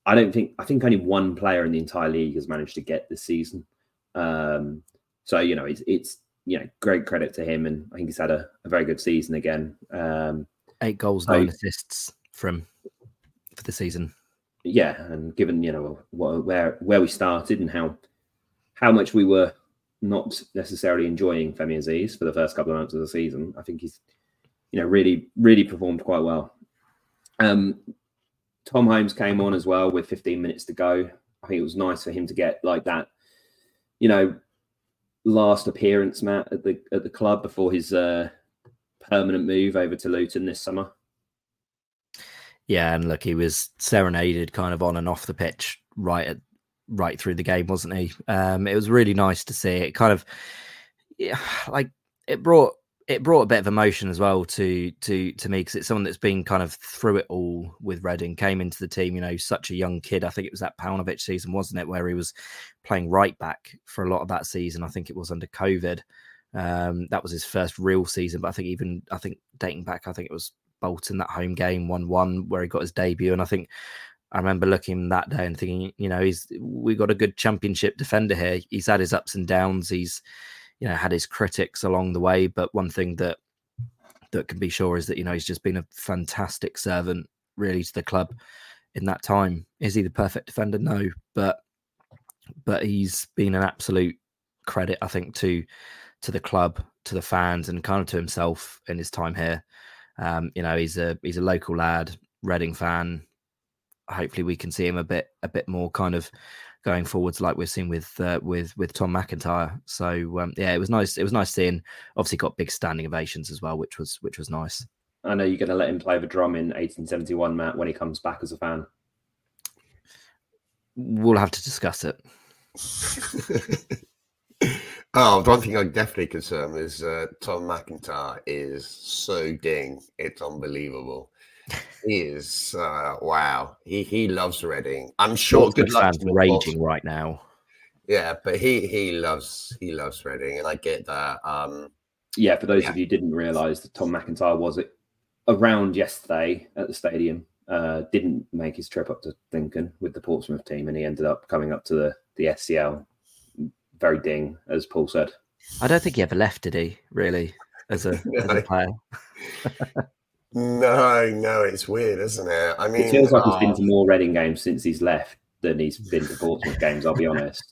S3: I don't think I think only one player in the entire league has managed to get this season. Um, so you know, it's it's you know, great credit to him, and I think he's had a, a very good season again. Um,
S5: Eight goals,
S3: so,
S5: nine assists from for the season.
S3: Yeah, and given you know what, where where we started and how how much we were not necessarily enjoying Femi Aziz for the first couple of months of the season, I think he's you know really really performed quite well. Um, Tom Holmes came on as well with fifteen minutes to go. I think it was nice for him to get like that, you know, last appearance, Matt, at the at the club before his uh, permanent move over to Luton this summer.
S5: Yeah, and look, he was serenaded kind of on and off the pitch right at right through the game, wasn't he? Um, it was really nice to see. It kind of, yeah, like it brought it brought a bit of emotion as well to to to me, because it's someone that's been kind of through it all with Reading, came into the team, you know, such a young kid. I think it was that Paunovic season, wasn't it, where he was playing right back for a lot of that season. I think it was under COVID. Um, that was his first real season, but I think even I think dating back, I think it was Bolton, that home game one one where he got his debut. And I think I remember looking that day and thinking, you know, he's we got a good championship defender here. He's had his ups and downs. He's, you know, had his critics along the way. But one thing that that can be sure is that, you know, he's just been a fantastic servant really to the club in that time. Is he the perfect defender? No, but but he's been an absolute credit, I think, to to the club, to the fans, and kind of to himself in his time here. Um, you know, he's a he's a local lad, Reading fan. Hopefully, we can see him a bit a bit more kind of going forwards, like we're seeing with uh, with with Tom McIntyre. So um, yeah, it was nice. It was nice seeing. Obviously, got big standing ovations as well, which was which was nice.
S3: I know you're going to let him play the drum in eighteen seventy-one, Matt, when he comes back as a fan.
S5: We'll have to discuss it.
S4: Oh, one thing I'm definitely concerned is uh, Tom McIntyre is so ding. It's unbelievable. He is, uh, wow. He he loves Reading. I'm sure.
S5: Good luck to raging right now.
S4: Yeah, but he he loves he loves Reading, and I get that. Um,
S3: yeah, for those
S4: yeah.
S3: of you who didn't realise that Tom McIntyre was around yesterday at the stadium, uh, didn't make his trip up to Lincoln with the Portsmouth team, and he ended up coming up to the, the S C L. Very ding, as Paul said.
S5: I don't think he ever left, did he, really, as a, no. as a player?
S4: no, no, it's weird, isn't it? I mean,
S3: it feels like
S4: uh,
S3: he's been to more Reading games since he's left than he's been to Portsmouth games, I'll be honest.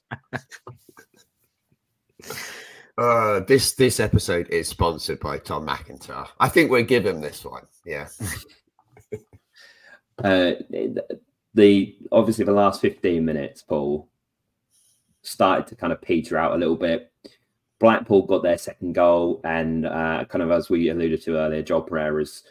S4: Uh, this this episode is sponsored by Tom McIntyre. I think we'll give him this one. Yeah.
S3: uh, the obviously the last fifteen minutes, Paul, started to kind of peter out a little bit. Blackpool got their second goal, and uh, kind of as we alluded to earlier, Joel Pereira's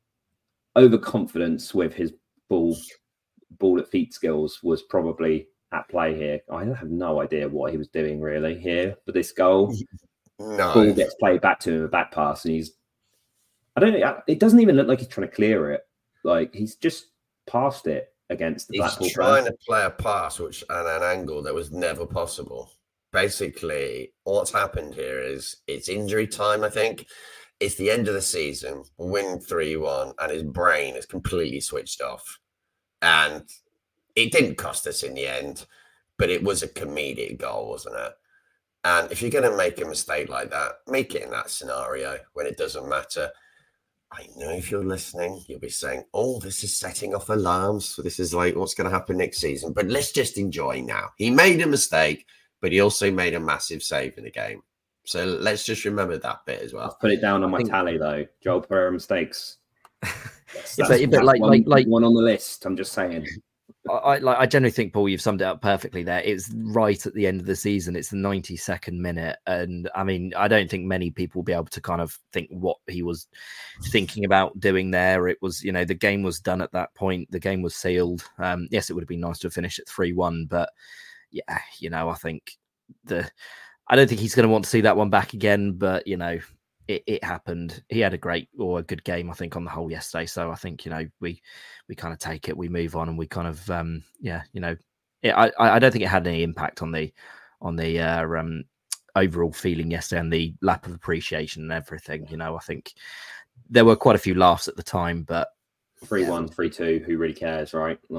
S3: overconfidence with his ball ball at feet skills was probably at play here. I have no idea what he was doing really here for this goal.
S4: No.
S3: Ball gets played back to him, a back pass, and he's I don't know. It doesn't even look like he's trying to clear it. Like he's just passed it against the Blackpool.
S4: He's trying
S3: player.
S4: to play a pass which at an angle that was never possible. Basically, what's happened here is it's injury time, I think. It's the end of the season, win three one, and his brain is completely switched off. And it didn't cost us in the end, but it was a comedic goal, wasn't it? And if you're going to make a mistake like that, make it in that scenario when it doesn't matter. I know if you're listening, you'll be saying, oh, this is setting off alarms. So this is like what's going to happen next season. But let's just enjoy now. He made a mistake, but he also made a massive save in the game. So let's just remember that bit as well.
S3: I'll put it down on
S5: I
S3: my
S5: think...
S3: tally, though. Joel Pereira mistakes. That's,
S5: yeah,
S3: that's,
S5: but,
S3: that's
S5: like,
S3: one,
S5: like, like,
S3: one on the list. I'm just saying.
S5: I, like, I generally think, Paul, you've summed it up perfectly there. It's right at the end of the season. It's the ninety-second minute. And I mean, I don't think many people will be able to kind of think what he was thinking about doing there. It was, you know, the game was done at that point. The game was sealed. Um, yes, it would have been nice to have finished at three one. But yeah, you know, I think the... I don't think he's going to want to see that one back again. But, you know, It, it happened. He had a great or a good game, I think, on the whole yesterday. So I think, you know, we we kind of take it, we move on, and we kind of, um, yeah, you know, it, I I don't think it had any impact on the on the uh, um, overall feeling yesterday and the lap of appreciation and everything. You know, I think there were quite a few laughs at the time, but
S3: three one, three two, who really cares, right? Like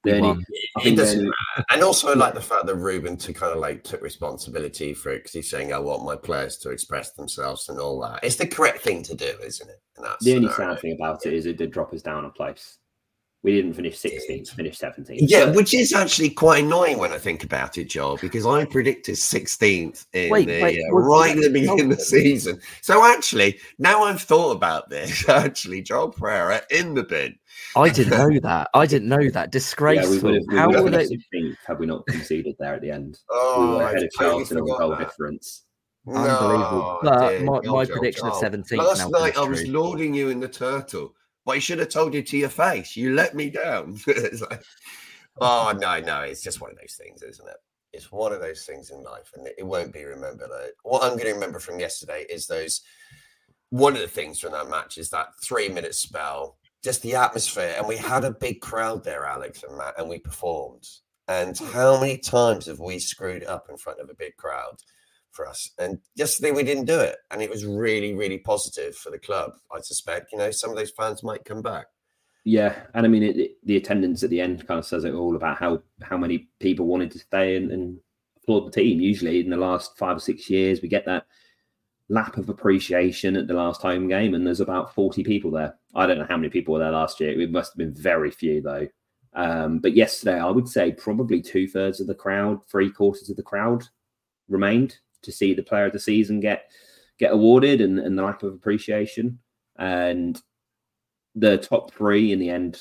S5: We
S3: Then
S5: won.
S3: it- I
S4: It
S3: think
S4: doesn't
S3: then-
S4: matter. And also, I like the fact that Ruben to kind of like took responsibility for it because he's saying, "I want my players to express themselves and all that." It's the correct thing to do, isn't it? And that's
S3: the only sad thing about it is it did drop us down a place. We didn't finish sixteenth, finished seventeenth.
S4: Yeah,
S3: But-
S4: which is actually quite annoying when I think about it, Joel, because I predicted sixteenth in
S5: Wait,
S4: the,
S5: wait,
S4: uh,
S5: was
S4: right
S5: that-
S4: at the beginning of the
S5: no.
S4: season. So actually, now I've thought about this, actually, Joel Pereira in the bin.
S5: I didn't know that. I didn't know that.
S3: Yeah, we
S5: Disgraceful.
S3: would have, we
S5: How
S3: would have
S5: were
S3: finished
S5: they?
S3: sixteenth had we not conceded there at the end.
S4: Oh,
S3: we were ahead
S4: I've
S3: of
S4: totally
S3: Charlton on
S4: forgot
S3: goal
S4: that.
S3: difference.
S5: Unbelievable.
S4: No,
S5: But
S4: dear
S5: my-
S4: God,
S5: my
S4: Joel,
S5: prediction of
S4: Joel.
S5: seventeenth
S4: Last
S5: now
S4: night I
S5: comes
S4: was
S5: true.
S4: lauding you in the turtle, but I should have told you to your face. You let me down. It's like, oh no, no, it's just one of those things, isn't it? It's one of those things in life, and it, it won't be remembered. Uh, What I'm going to remember from yesterday is those. One of the things from that match is that three-minute spell, just the atmosphere, and we had a big crowd there, Alex and Matt, and we performed. And how many times have we screwed it up in front of a big crowd for us? And yesterday we didn't do it, and it was really, really positive for the club. I suspect, you know, some of those fans might come back.
S3: Yeah, and I mean it, it- the attendance at the end kind of says it all about how how many people wanted to stay and, and applaud the team. Usually, in the last five or six years, we get that lap of appreciation at the last home game, and there's about forty people there. I don't know how many people were there last year. It must have been very few though. Um, but yesterday, I would say probably two thirds of the crowd, three quarters of the crowd remained to see the player of the season get get awarded, and, and the lap of appreciation. And the top three in the end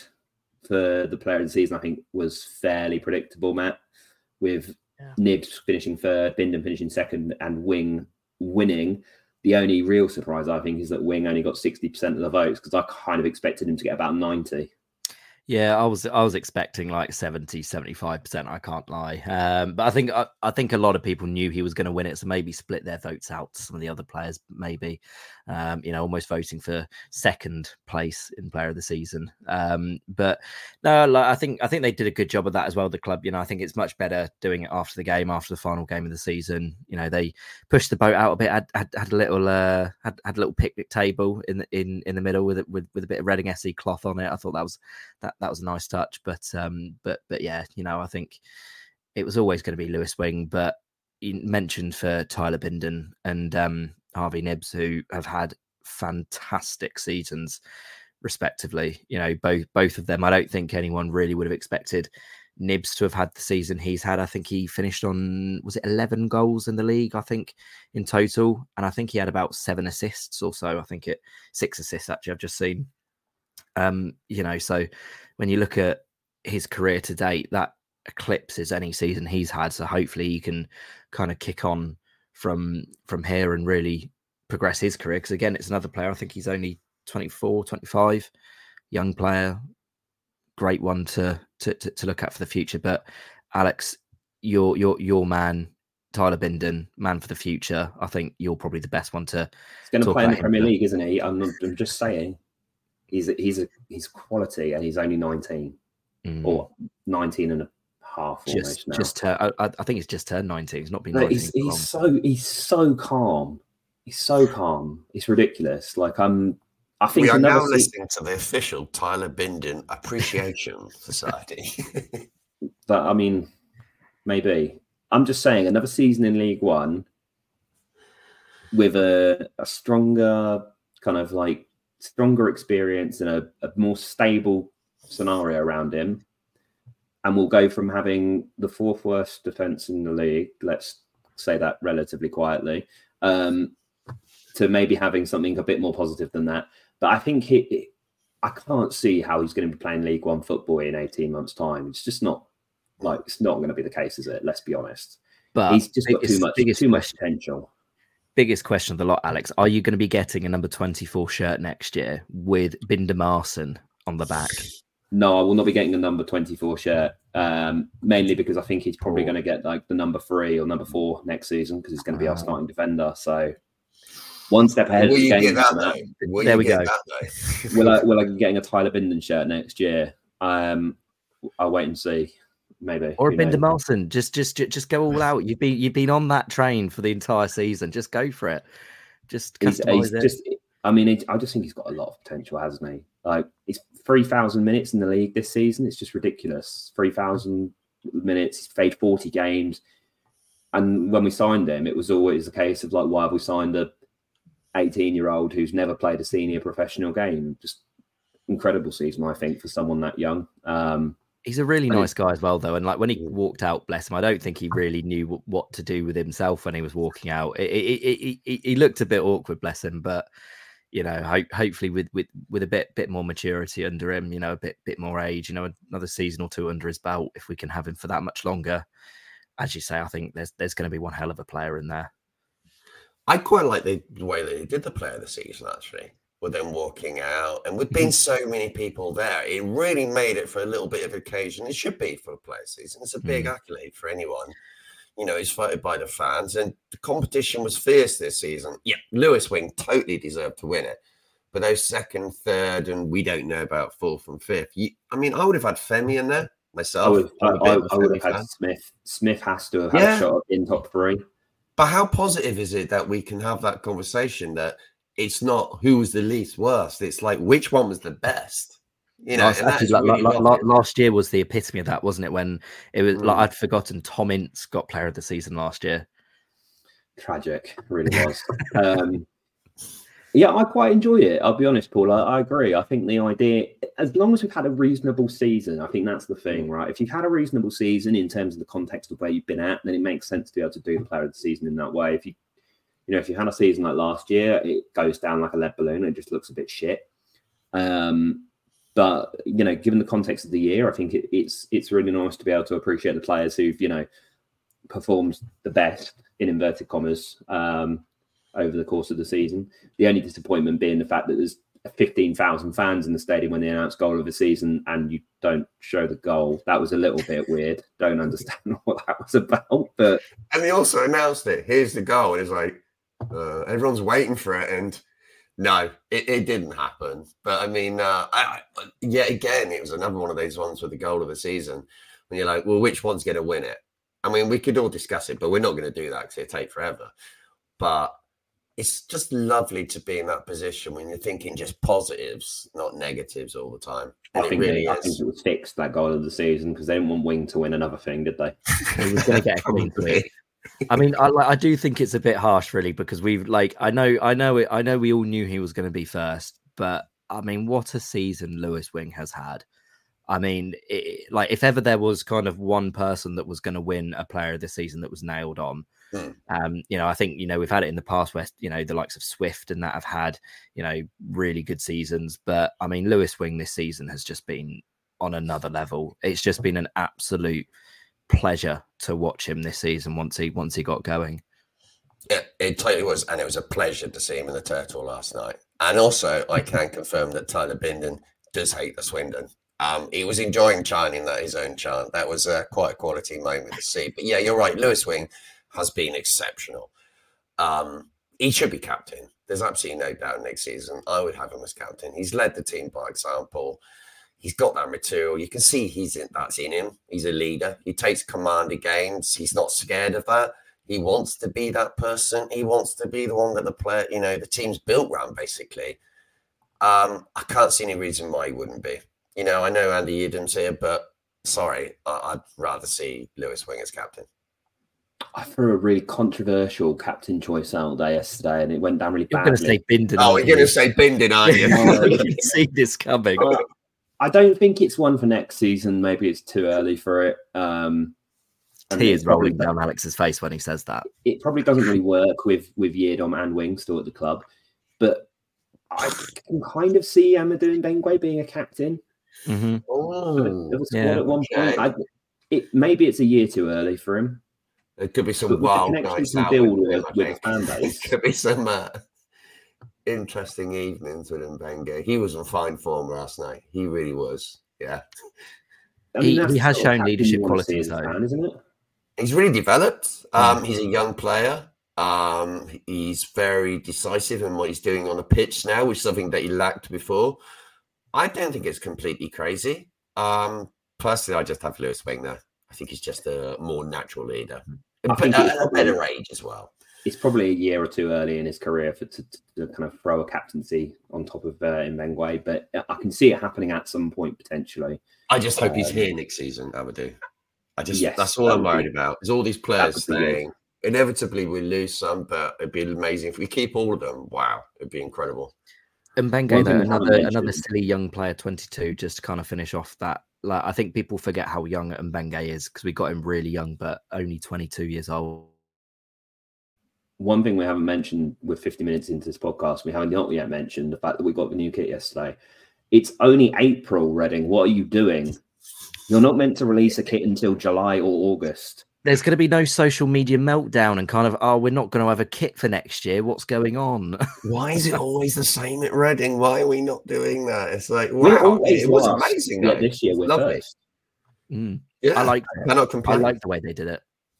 S3: for the player of the season, I think, was fairly predictable, Matt, with
S5: Yeah.
S3: Nibs finishing third, Bindon finishing second, and Wing winning. The only real surprise, I think, is that Wing only got sixty percent of the votes, because I kind of expected him to get about ninety.
S5: Yeah, I was I was expecting like seventy, seventy-five percent, I can't lie. Um, but I think I, I think a lot of people knew he was going to win it, so maybe split their votes out to some of the other players, maybe. Um, you know, almost voting for second place in player of the season. Um, but no, like, I think I think they did a good job of that as well, the club. You know, I think it's much better doing it after the game, after the final game of the season. You know, they pushed the boat out a bit, had had, had a little uh, had, had a little picnic table in the in, in the middle with it with, with a bit of Reading S C cloth on it. I thought that was that that was a nice touch. But um, but but yeah, you know, I think it was always going to be Lewis Wing, but you mentioned for Tyler Bindon and um, Harvey Nibs, who have had fantastic seasons respectively. You know, both both of them. I don't think anyone really would have expected Nibs to have had the season he's had. I think he finished on, was it eleven goals in the league, I think, in total. And I think he had about seven assists or so. I think it six assists, actually, I've just seen. Um, you know, so when you look at his career to date, that eclipses any season he's had. So hopefully he can kind of kick on from from here and really progress his career. Because again, it's another player. I think he's only twenty-four, twenty-five, young player, great one to to to, to look at for the future. But Alex, your your your man, Tyler Bindon, man for the future. I think you're probably the best one to.
S3: He's going to
S5: talk
S3: play in
S5: about
S3: the
S5: him,
S3: Premier
S5: but-
S3: League, isn't he? I'm, not, I'm just saying. He's a, he's a, he's quality, and he's only nineteen
S5: Mm.
S3: or nineteen and a half almost
S5: just
S3: now.
S5: just tur- I, I think it's just turned nineteen. He's not been
S3: No,
S5: nineteen
S3: he's,
S5: for long.
S3: he's so he's so calm. He's so calm. It's ridiculous. Like I'm. I think
S4: We are
S3: another
S4: now
S3: se-
S4: listening to the official Tyler Bindon Appreciation Society.
S3: But I mean, maybe. I'm just saying another season in League One with a, a stronger kind of like stronger experience and a, a more stable scenario around him. And we'll go from having the fourth worst defence in the league, let's say that relatively quietly, um, to maybe having something a bit more positive than that. But I think he, he- I can't see how he's going to be playing League One football in eighteen months' time. It's just not like it's not going to be the case, is it? Let's be honest.
S5: But
S3: He's just got too
S5: biggest-
S3: much,
S5: biggest
S3: too much
S5: question-
S3: potential.
S5: Biggest question of the lot, Alex. Are you going to be getting a number twenty-four shirt next year with Binder Marson on the back?
S3: No, I will not be getting a number twenty-four shirt. Um, mainly because I think he's probably
S5: Oh.
S3: going to get like the number three or number four next season because he's going to be our
S5: Ah.
S3: starting defender. So one step ahead
S4: Will
S3: of the
S4: you
S3: game.
S4: get that
S3: from that.
S4: though? Will
S5: There
S4: you
S5: we
S4: get
S5: go.
S4: that though?
S3: Will I, will I be getting a Tyler Bindon shirt next year? Um, I'll wait and see. Maybe.
S5: Or a
S3: Who
S5: Binder
S3: knows?
S5: Marson? Just, just, ju- just go all out. You've been, you've been on that train for the entire season. Just go for it. Just
S3: He's,
S5: customize
S3: he's
S5: it.
S3: just. I mean, it, I just think he's got a lot of potential, hasn't he? Like, it's three thousand minutes in the league this season. It's just ridiculous. three thousand minutes, he's played forty games. And when we signed him, it was always a case of like, why have we signed a eighteen-year-old who's never played a senior professional game? Just incredible season, I think, for someone that young. Um,
S5: He's a really nice guy as well, though. And like when he walked out, bless him, I don't think he really knew w- what to do with himself when he was walking out. It, it, it, it, he looked a bit awkward, bless him. But you know, ho- hopefully with, with with a bit bit more maturity under him, you know, a bit bit more age, you know, another season or two under his belt, if we can have him for that much longer. As you say, I think there's there's going to be one hell of a player in there.
S4: I quite like the way that he did the player of the season, actually, with them walking out. And with being so many people there, it really made it for a little bit of occasion. It should be for a player season. It's a big mm. accolade for anyone. You know, he's voted by the fans. And the competition was fierce this season. Yeah, Lewis Wing totally deserved to win it. But those second, third, and we don't know about fourth and fifth. You, I mean, I would have had Femi in there myself.
S3: I would, I, I, I would have had fan. Smith. Smith has to have had yeah. a shot in top three.
S4: But how positive is it that we can have that conversation that it's not who was the least worst? It's like, which one was the best? You know,
S5: last, actually, like, really like, like, last year was the epitome of that, wasn't it? When it was mm. like I'd forgotten Tom Ince got player of the season last year.
S3: Tragic, really was. um, yeah, I quite enjoy it. I'll be honest, Paul. I, I agree. I think the idea, as long as we've had a reasonable season, I think that's the thing, right? If you've had a reasonable season in terms of the context of where you've been at, then it makes sense to be able to do the player of the season in that way. If you, you know, if you had a season like last year, it goes down like a lead balloon. It just looks a bit shit. Um, but you know, given the context of the year, I think it, it's it's really nice to be able to appreciate the players who've, you know, performed the best in inverted commas um, over the course of the season. The only disappointment being the fact that there's fifteen thousand fans in the stadium when they announce goal of the season and you don't show the goal. That was a little bit weird. Don't understand what that was about. But
S4: and they also announced it. Here's the goal. And it's like uh, everyone's waiting for it, and no, it, it didn't happen. But I mean, uh, I, I, yet again, it was another one of those ones with the goal of the season when you're like, well, which one's going to win it? I mean, we could all discuss it, but we're not going to do that because it'll take forever. But it's just lovely to be in that position when you're thinking just positives, not negatives all the time. And
S3: I think,
S4: it really
S3: they, I think it was fixed, that goal of the season, because they didn't want Wing to win another thing, did they?
S5: He was going to get a clean sweep. I mean, I, I do think it's a bit harsh, really, because we've like I know, I know, it, I know, we all knew he was going to be first, but I mean, what a season Lewis Wing has had. I mean, it, like if ever there was kind of one person that was going to win a player of the season that was nailed on, mm. um, you know, I think, you know, we've had it in the past where, you know, the likes of Swift and that have had, you know, really good seasons. But I mean, Lewis Wing this season has just been on another level. It's just been an absolute pleasure to watch him this season once he once he got going.
S4: Yeah, it totally was. And it was a pleasure to see him in the Turtle last night. And also, I can confirm that Tyler Bindon does hate the Swindon. Um, he was enjoying chanting that his own chant. That was uh, quite a quality moment to see. But yeah, you're right. Lewis Wing has been exceptional. Um, he should be captain. There's absolutely no doubt next season. I would have him as captain. He's led the team by example. He's got that material. You can see he's in, that's in him. He's a leader. He takes command of games. He's not scared of that. He wants to be that person. He wants to be the one that the player, you know, the team's built around, basically. Um, I can't see any reason why he wouldn't be. You know, I know Andy Edam's here, but sorry, I'd rather see Lewis Wing as captain.
S3: I threw a really controversial captain choice out there yesterday, and it went down really
S5: badly.
S3: You're
S5: going to say Bindon.
S4: Oh, you're going to say Bindon, aren't you?
S5: You can see this coming.
S3: Uh, I don't think it's one for next season. Maybe it's too early for it. Um,
S5: He is rolling down Alex's face when he says that.
S3: It probably doesn't really work with with Yiadom and Wing still at the club, but I can kind of see Amadou Mbengue being a captain.
S5: Mm-hmm.
S3: Oh, yeah. At one point, I, it maybe it's a year too early for him.
S4: It could be some wild nights out
S3: build
S4: with,
S3: with, with fan base.
S4: It could be some uh, interesting evenings with Mbengue. He was on fine form last night. He really was. Yeah,
S3: I mean,
S5: he, he has shown leadership qualities, though,
S3: fan, isn't it?
S4: He's really developed. Um, he's a young player. Um, he's very decisive in what he's doing on the pitch now, which is something that he lacked before. I don't think it's completely crazy. Um, personally, I just have Lewis Wing there. I think he's just a more natural leader. At a better age as well.
S3: it's probably a year or two early in his career for to, to kind of throw a captaincy on top of uh, Mbengue, but I can see it happening at some point potentially.
S4: I just hope um, he's here next season, Amadou. I just yes, that's all I'm worried be, about. Is all these players staying. Inevitably, we lose some, but it'd be amazing if we keep all of them. Wow, it'd be incredible.
S5: And Mbengue, though, another another silly young player, twenty-two, just to kind of finish off that. Like, I think people forget how young Mbengue is because we got him really young, but only twenty-two years old.
S3: One thing we haven't mentioned with fifty minutes into this podcast, we haven't not yet mentioned the fact that we got the new kit yesterday. It's only April, Reading. What are you doing? You're not meant to release a kit until July or August.
S5: There's going to be no social media meltdown and kind of, oh, we're not going to have a kit for next year. What's going on?
S4: Why is it always the same at Reading? Why are we not doing that? It's like, wow, it was amazing.
S3: Yeah, this year we're
S4: lovely.
S3: First.
S5: Mm. Yeah, I like it.
S4: I,
S5: I like the way they did it.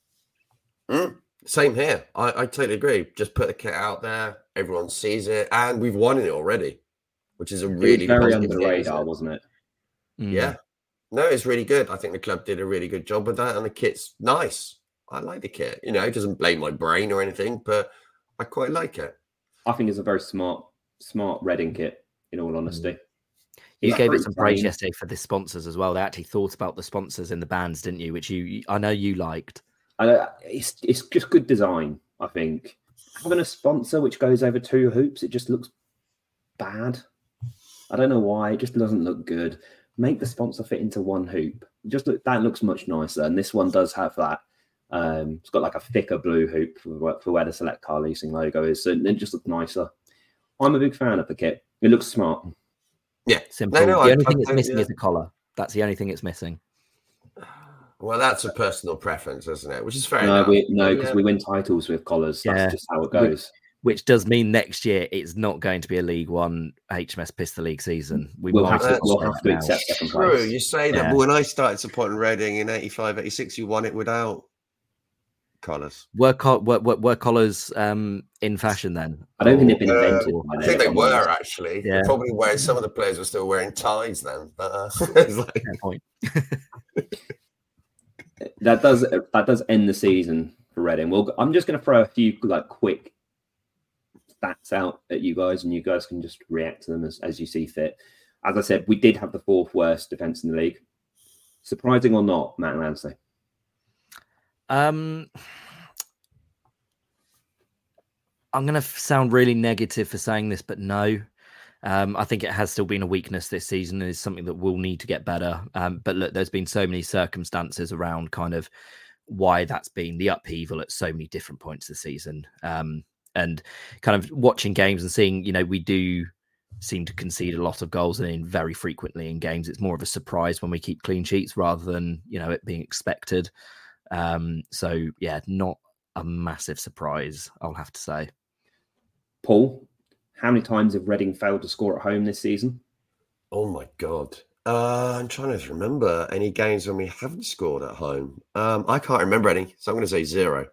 S4: Mm. Same here. I, I totally agree. Just put the kit out there. Everyone sees it. And we've won it already, which is a really
S3: very under the radar,
S4: it?
S3: wasn't it?
S4: Mm. Yeah. No, it's really good. I think the club did a really good job with that. And the kit's nice. I like the kit. You know, it doesn't blame my brain or anything, but I quite like it.
S3: I think it's a very smart, smart Reading kit, in all honesty.
S5: Mm. You yeah, gave it some praise yesterday for the sponsors as well. They actually thought about the sponsors in the bands, didn't you? Which you, I know you liked.
S3: Uh, it's it's just good design, I think. Having a sponsor which goes over two hoops, it just looks bad. I don't know why. It just doesn't look good. Make the sponsor fit into one hoop. Just look, that looks much nicer. And this one does have that. Um, it's got like a thicker blue hoop for, for where the Select Car Leasing logo is. So it just looks nicer. I'm a big fan of the kit. It looks smart.
S4: Yeah.
S5: Simple. No, no, the I, only I, thing I, it's missing yeah. is the collar. That's the only thing it's missing.
S4: Well, that's a personal preference, isn't it? Which is fair
S3: no,
S4: enough.
S3: We, no, because yeah. we win titles with collars. That's yeah. just how it goes.
S5: Which, which does mean next year it's not going to be a League One H M S Pistol League season. We
S3: we'll have to, we'll have to accept second place.
S4: True. You say that, yeah. but when I started supporting Reading in eighty-five, eighty-six, you won it without collars.
S5: Were, co- were, were, were collars um, in fashion then?
S3: I don't think they've been invented.
S4: Uh, I think they were actually. Yeah. Probably wearing, some of the players were still wearing ties then. But, uh, it's like...
S5: Fair point.
S3: That does that does end the season for Reading. Well, I'm just going to throw a few like quick stats out at you guys, and you guys can just react to them as, as you see fit. As I said, we did have the fourth worst defense in the league. Surprising or not, Matt Lansley?
S5: Um, I'm going to sound really negative for saying this, but no. Um, I think it has still been a weakness this season and is something that will need to get better. Um, but look, there's been so many circumstances around kind of why that's been the upheaval at so many different points this season. Um, and kind of watching games and seeing, you know, we do seem to concede a lot of goals and in very frequently in games. It's more of a surprise when we keep clean sheets rather than, you know, it being expected. Um, so, yeah, not a massive surprise, I'll have to say.
S3: Paul? How many times have Reading failed to score at home this season?
S4: Oh, my God. Uh, I'm trying to remember any games when we haven't scored at home. Um, I can't remember any, so I'm going to say zero.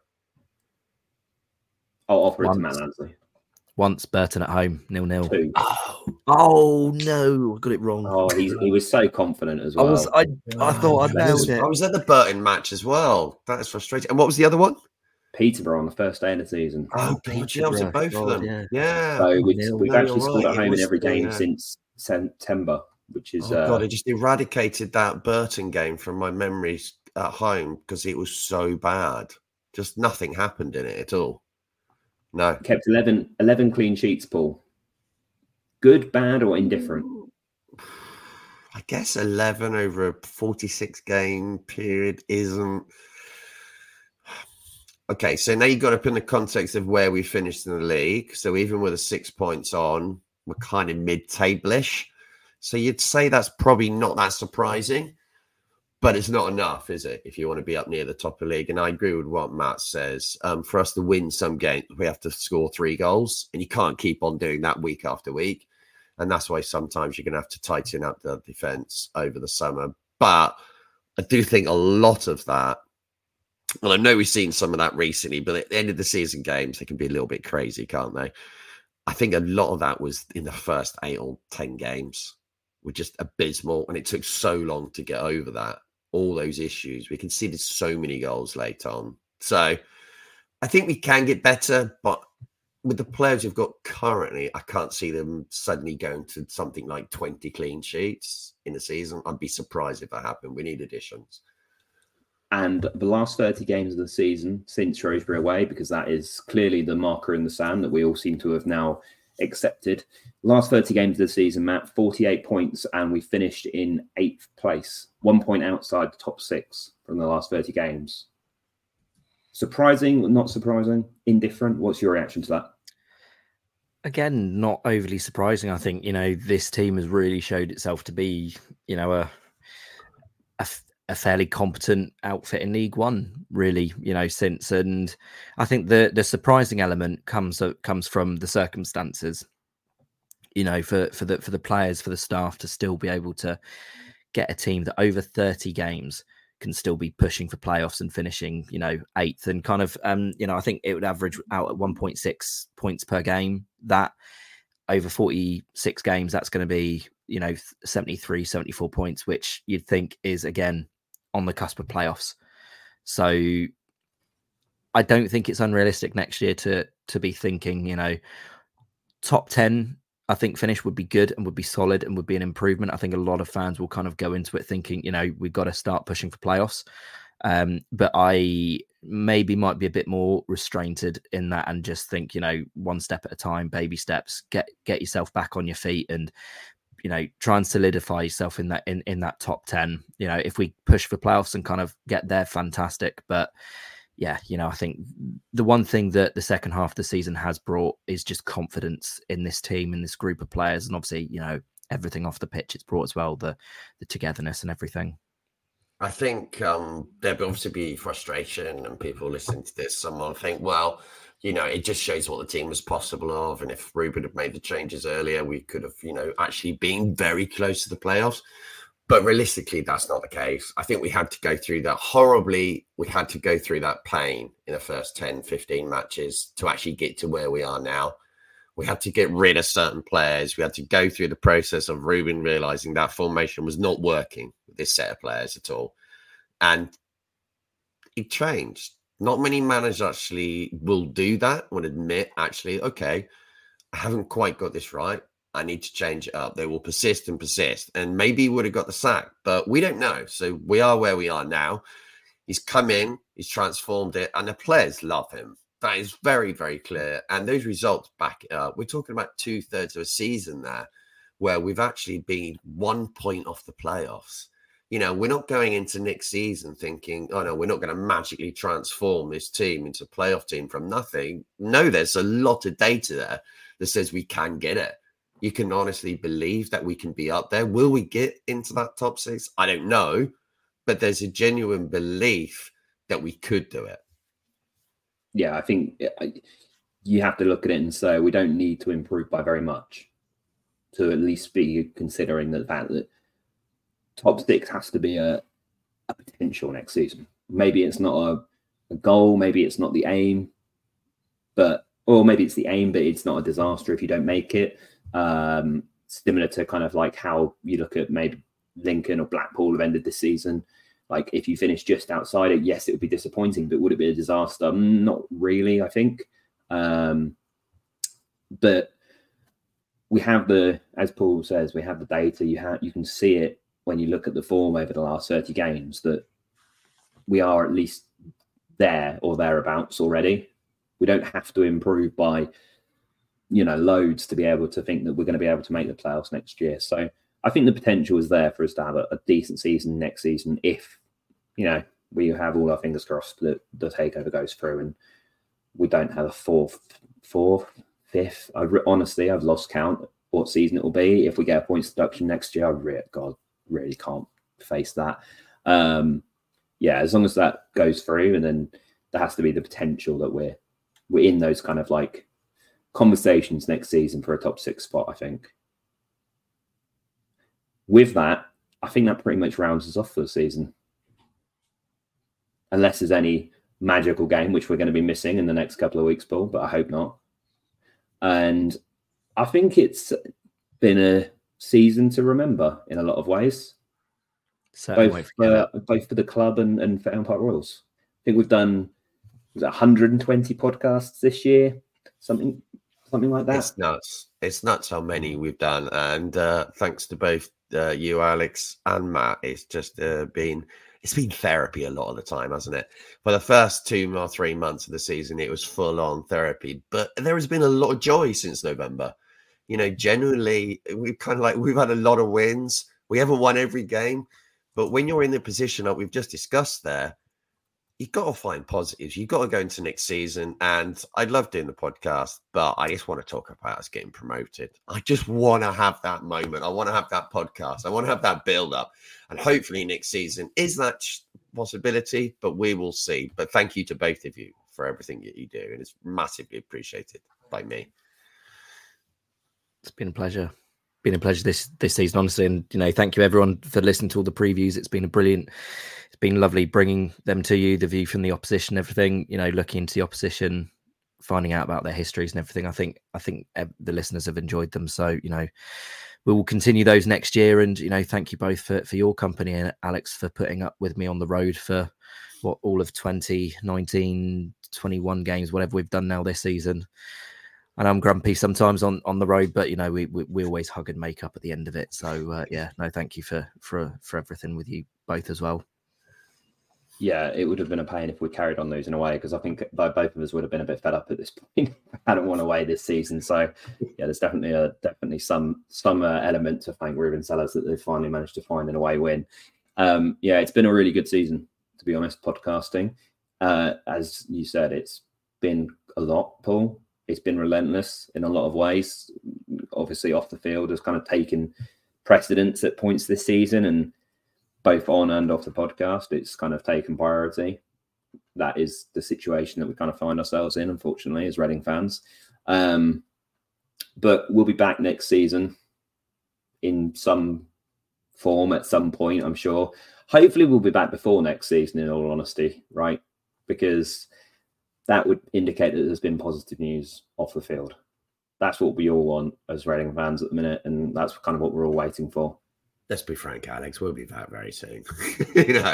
S3: I'll offer it to Matt Lansley.
S5: Once, Burton at home, nil-nil.
S3: Two.
S5: Oh, oh no, I got it wrong.
S3: Oh, he, he was so confident as well.
S5: I, was, I, I thought I nailed it.
S4: I was at the Burton match as well. That is frustrating. And what was the other one?
S3: Peterborough on the first day of the season.
S4: Oh, Peterborough. I was at both God, of them. Yeah. yeah.
S3: So we've, we've actually scored right. at home in every game yeah. since September, which is...
S4: Oh,
S3: uh,
S4: God, I just eradicated that Burton game from my memories at home because it was so bad. Just nothing happened in it at all. No.
S3: Kept eleven, eleven clean sheets, Paul. Good, bad, or indifferent?
S4: I guess eleven over a forty-six game period isn't... Okay, so now you've got to put in the context of where we finished in the league. So even with the six points on, we're kind of mid-table-ish. So you'd say that's probably not that surprising, but it's not enough, is it, if you want to be up near the top of the league? And I agree with what Matt says. Um, for us to win some games, we have to score three goals, and you can't keep on doing that week after week. And that's why sometimes you're going to have to tighten up the defence over the summer. But I do think a lot of that, well, I know we've seen some of that recently, but at the end of the season games, they can be a little bit crazy, can't they? I think a lot of that was in the first eight or ten games were just abysmal, and it took so long to get over that. All those issues. We conceded so many goals late on. So I think we can get better, but with the players we've got currently, I can't see them suddenly going to something like twenty clean sheets in a season. I'd be surprised if that happened. We need additions.
S3: And the last thirty games of the season since Shrewsbury away, because that is clearly the marker in the sand that we all seem to have now accepted. Last thirty games of the season, Matt, forty-eight points, and we finished in eighth place, one point outside the top six from the last thirty games. Surprising, not surprising, indifferent? What's your reaction to that?
S5: Again, not overly surprising. I think, you know, this team has really showed itself to be, you know, a, a, a fairly competent outfit in League One, really, you know, since. And I think the the surprising element comes comes from the circumstances, you know, for, for the for the players, for the staff to still be able to get a team that over thirty games can still be pushing for playoffs and finishing, you know, eighth and kind of, um, you know, I think it would average out at one point six points per game. That over forty-six games, that's going to be, you know, seventy-three, seventy-four points, which you'd think is, again, on the cusp of playoffs. So I don't think it's unrealistic next year to to be thinking, you know, top ten, I think finish would be good and would be solid and would be an improvement. I think a lot of fans will kind of go into it thinking, you know, we've got to start pushing for playoffs. Um, but I maybe might be a bit more restrained in that and just think, you know, one step at a time, baby steps, get get yourself back on your feet and, you know, try and solidify yourself in that in, in that top ten. You know, if we push for playoffs and kind of get there, fantastic. But yeah, you know, I think the one thing that the second half of the season has brought is just confidence in this team, in this group of players. And obviously, you know, everything off the pitch it's brought as well, the the togetherness and everything.
S4: I think um, there'll obviously be frustration and people listening to this. Someone think, well, you know, it just shows what the team was possible of. And if Ruben had made the changes earlier, we could have, you know, actually been very close to the playoffs. But realistically, that's not the case. I think we had to go through that horribly. We had to go through that pain in the first ten, fifteen matches to actually get to where we are now. We had to get rid of certain players. We had to go through the process of Ruben realizing that formation was not working with this set of players at all. And it changed. Not many managers actually will do that, will admit, actually, okay, I haven't quite got this right. I need to change it up. They will persist and persist. And maybe he would have got the sack, but we don't know. So we are where we are now. He's come in, he's transformed it, and the players love him. That is very, very clear. And those results back it up. We're talking about two thirds of a season there where we've actually been one point off the playoffs. You know, we're not going into next season thinking, oh, no, we're not going to magically transform this team into a playoff team from nothing. No, there's a lot of data there that says we can get it. You can honestly believe that we can be up there. Will we get into that top six? I don't know. But there's a genuine belief that we could do it.
S3: Yeah, I think you have to look at it and say we don't need to improve by very much to at least be considering the fact that top six has to be a, a potential next season. Maybe it's not a, a goal, maybe it's not the aim, but or maybe it's the aim, but it's not a disaster if you don't make it. Um, similar to kind of like how you look at maybe Lincoln or Blackpool have ended this season. Like if you finish just outside it, yes, it would be disappointing, but would it be a disaster? Not really, I think. Um, but we have the, as Paul says, we have the data. You have, you can see it when you look at the form over the last thirty games that we are at least there or thereabouts already. We don't have to improve by, you know, loads to be able to think that we're going to be able to make the playoffs next year. So I think the potential is there for us to have a, a decent season next season if, you know, we have all our fingers crossed that the takeover goes through and we don't have a fourth, fourth, fifth. I re- honestly, I've lost count what season it will be. If we get a points deduction next year, I re- God really can't face that. Um, yeah, as long as that goes through, and then there has to be the potential that we're we're in those kind of like conversations next season for a top six spot, I think. With that, I think that pretty much rounds us off for the season. Unless there's any magical game, which we're going to be missing in the next couple of weeks, Paul, but I hope not. And I think it's been a season to remember in a lot of ways. Both for, both for the club and, and for Elm Park Royals. I think we've done was it one hundred twenty podcasts this year, something something like that.
S4: It's nuts. It's nuts how many we've done, and uh, thanks to both uh, you, Alex, and Matt, it's just uh, been it's been therapy a lot of the time, hasn't it? For the first two or three months of the season, it was full on therapy, but there has been a lot of joy since November. You know, generally, we've kind of like we've had a lot of wins. We haven't won every game, but when you're in the position that we've just discussed there, you've got to find positives. You've got to go into next season. And I love doing the podcast, but I just want to talk about us getting promoted. I just want to have that moment. I want to have that podcast. I want to have that build up. And hopefully next season is that possibility, but we will see. But thank you to both of you for everything that you do. And it's massively appreciated by me.
S5: It's been a pleasure. Been a pleasure this this season, honestly, and you know, thank you everyone for listening to all the previews. It's been a brilliant, it's been lovely bringing them to you, the view from the opposition, everything. You know, looking into the opposition, finding out about their histories and everything. I think I think the listeners have enjoyed them. So you know, we will continue those next year. And you know, thank you both for for your company, and Alex for putting up with me on the road for what all of twenty nineteen, twenty-one games, whatever we've done now this season. And I'm grumpy sometimes on, on the road, but you know we, we we always hug and make up at the end of it. So uh, yeah, no, thank you for for for everything with you both as well.
S3: Yeah, it would have been a pain if we carried on losing away, because I think both of us would have been a bit fed up at this point. Hadn't won away this season, so yeah, there's definitely a definitely some some uh, element to thank Ruben Sellers that they've finally managed to find an away win. Um, yeah, it's been a really good season, to be honest. Podcasting, uh, as you said, it's been a lot, Paul. It's been relentless in a lot of ways. Obviously, off the field has kind of taken precedence at points this season, and both on and off the podcast, it's kind of taken priority. That is the situation that we kind of find ourselves in, unfortunately, as Reading fans. Um, but we'll be back next season in some form at some point, I'm sure. Hopefully, we'll be back before next season, in all honesty, right? Because that would indicate that there's been positive news off the field. That's what we all want as Reading fans at the minute, and that's kind of what we're all waiting for.
S4: Let's be frank, Alex. We'll be back very soon. you know.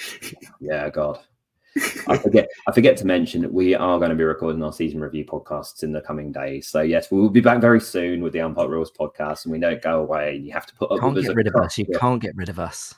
S3: Yeah, God. I forget. I forget to mention that we are going to be recording our season review podcasts in the coming days. So yes, we will be back very soon with the Umpire Rules podcast, and we don't go away. You have to put up
S5: can't
S3: with
S5: get
S3: us.
S5: rid of us. You can't get rid of us.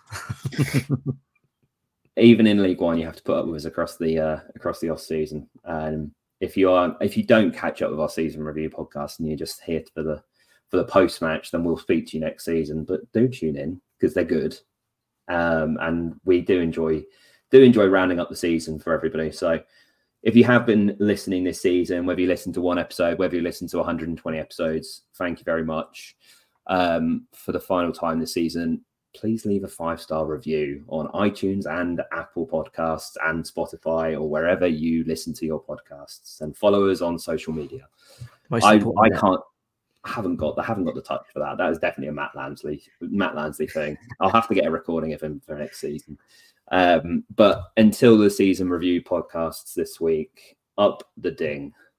S3: Even in League One, you have to put up with us across the uh, across the off season. Um, if you are, if you don't catch up with our season review podcast and you're just here for the for the post match, then we'll speak to you next season. But do tune in, because they're good, um, and we do enjoy do enjoy rounding up the season for everybody. So if you have been listening this season, whether you listen to one episode, whether you listen to one hundred twenty episodes, thank you very much. Um, for the final time this season, please leave a five-star review on iTunes and Apple Podcasts and Spotify, or wherever you listen to your podcasts, and follow us on social media. I, I can't, I haven't got, I haven't got the touch for that. That is definitely a Matt Lansley, Matt Lansley thing. I'll have to get a recording of him for next season. Um, but until the season review podcasts this week, up the ding.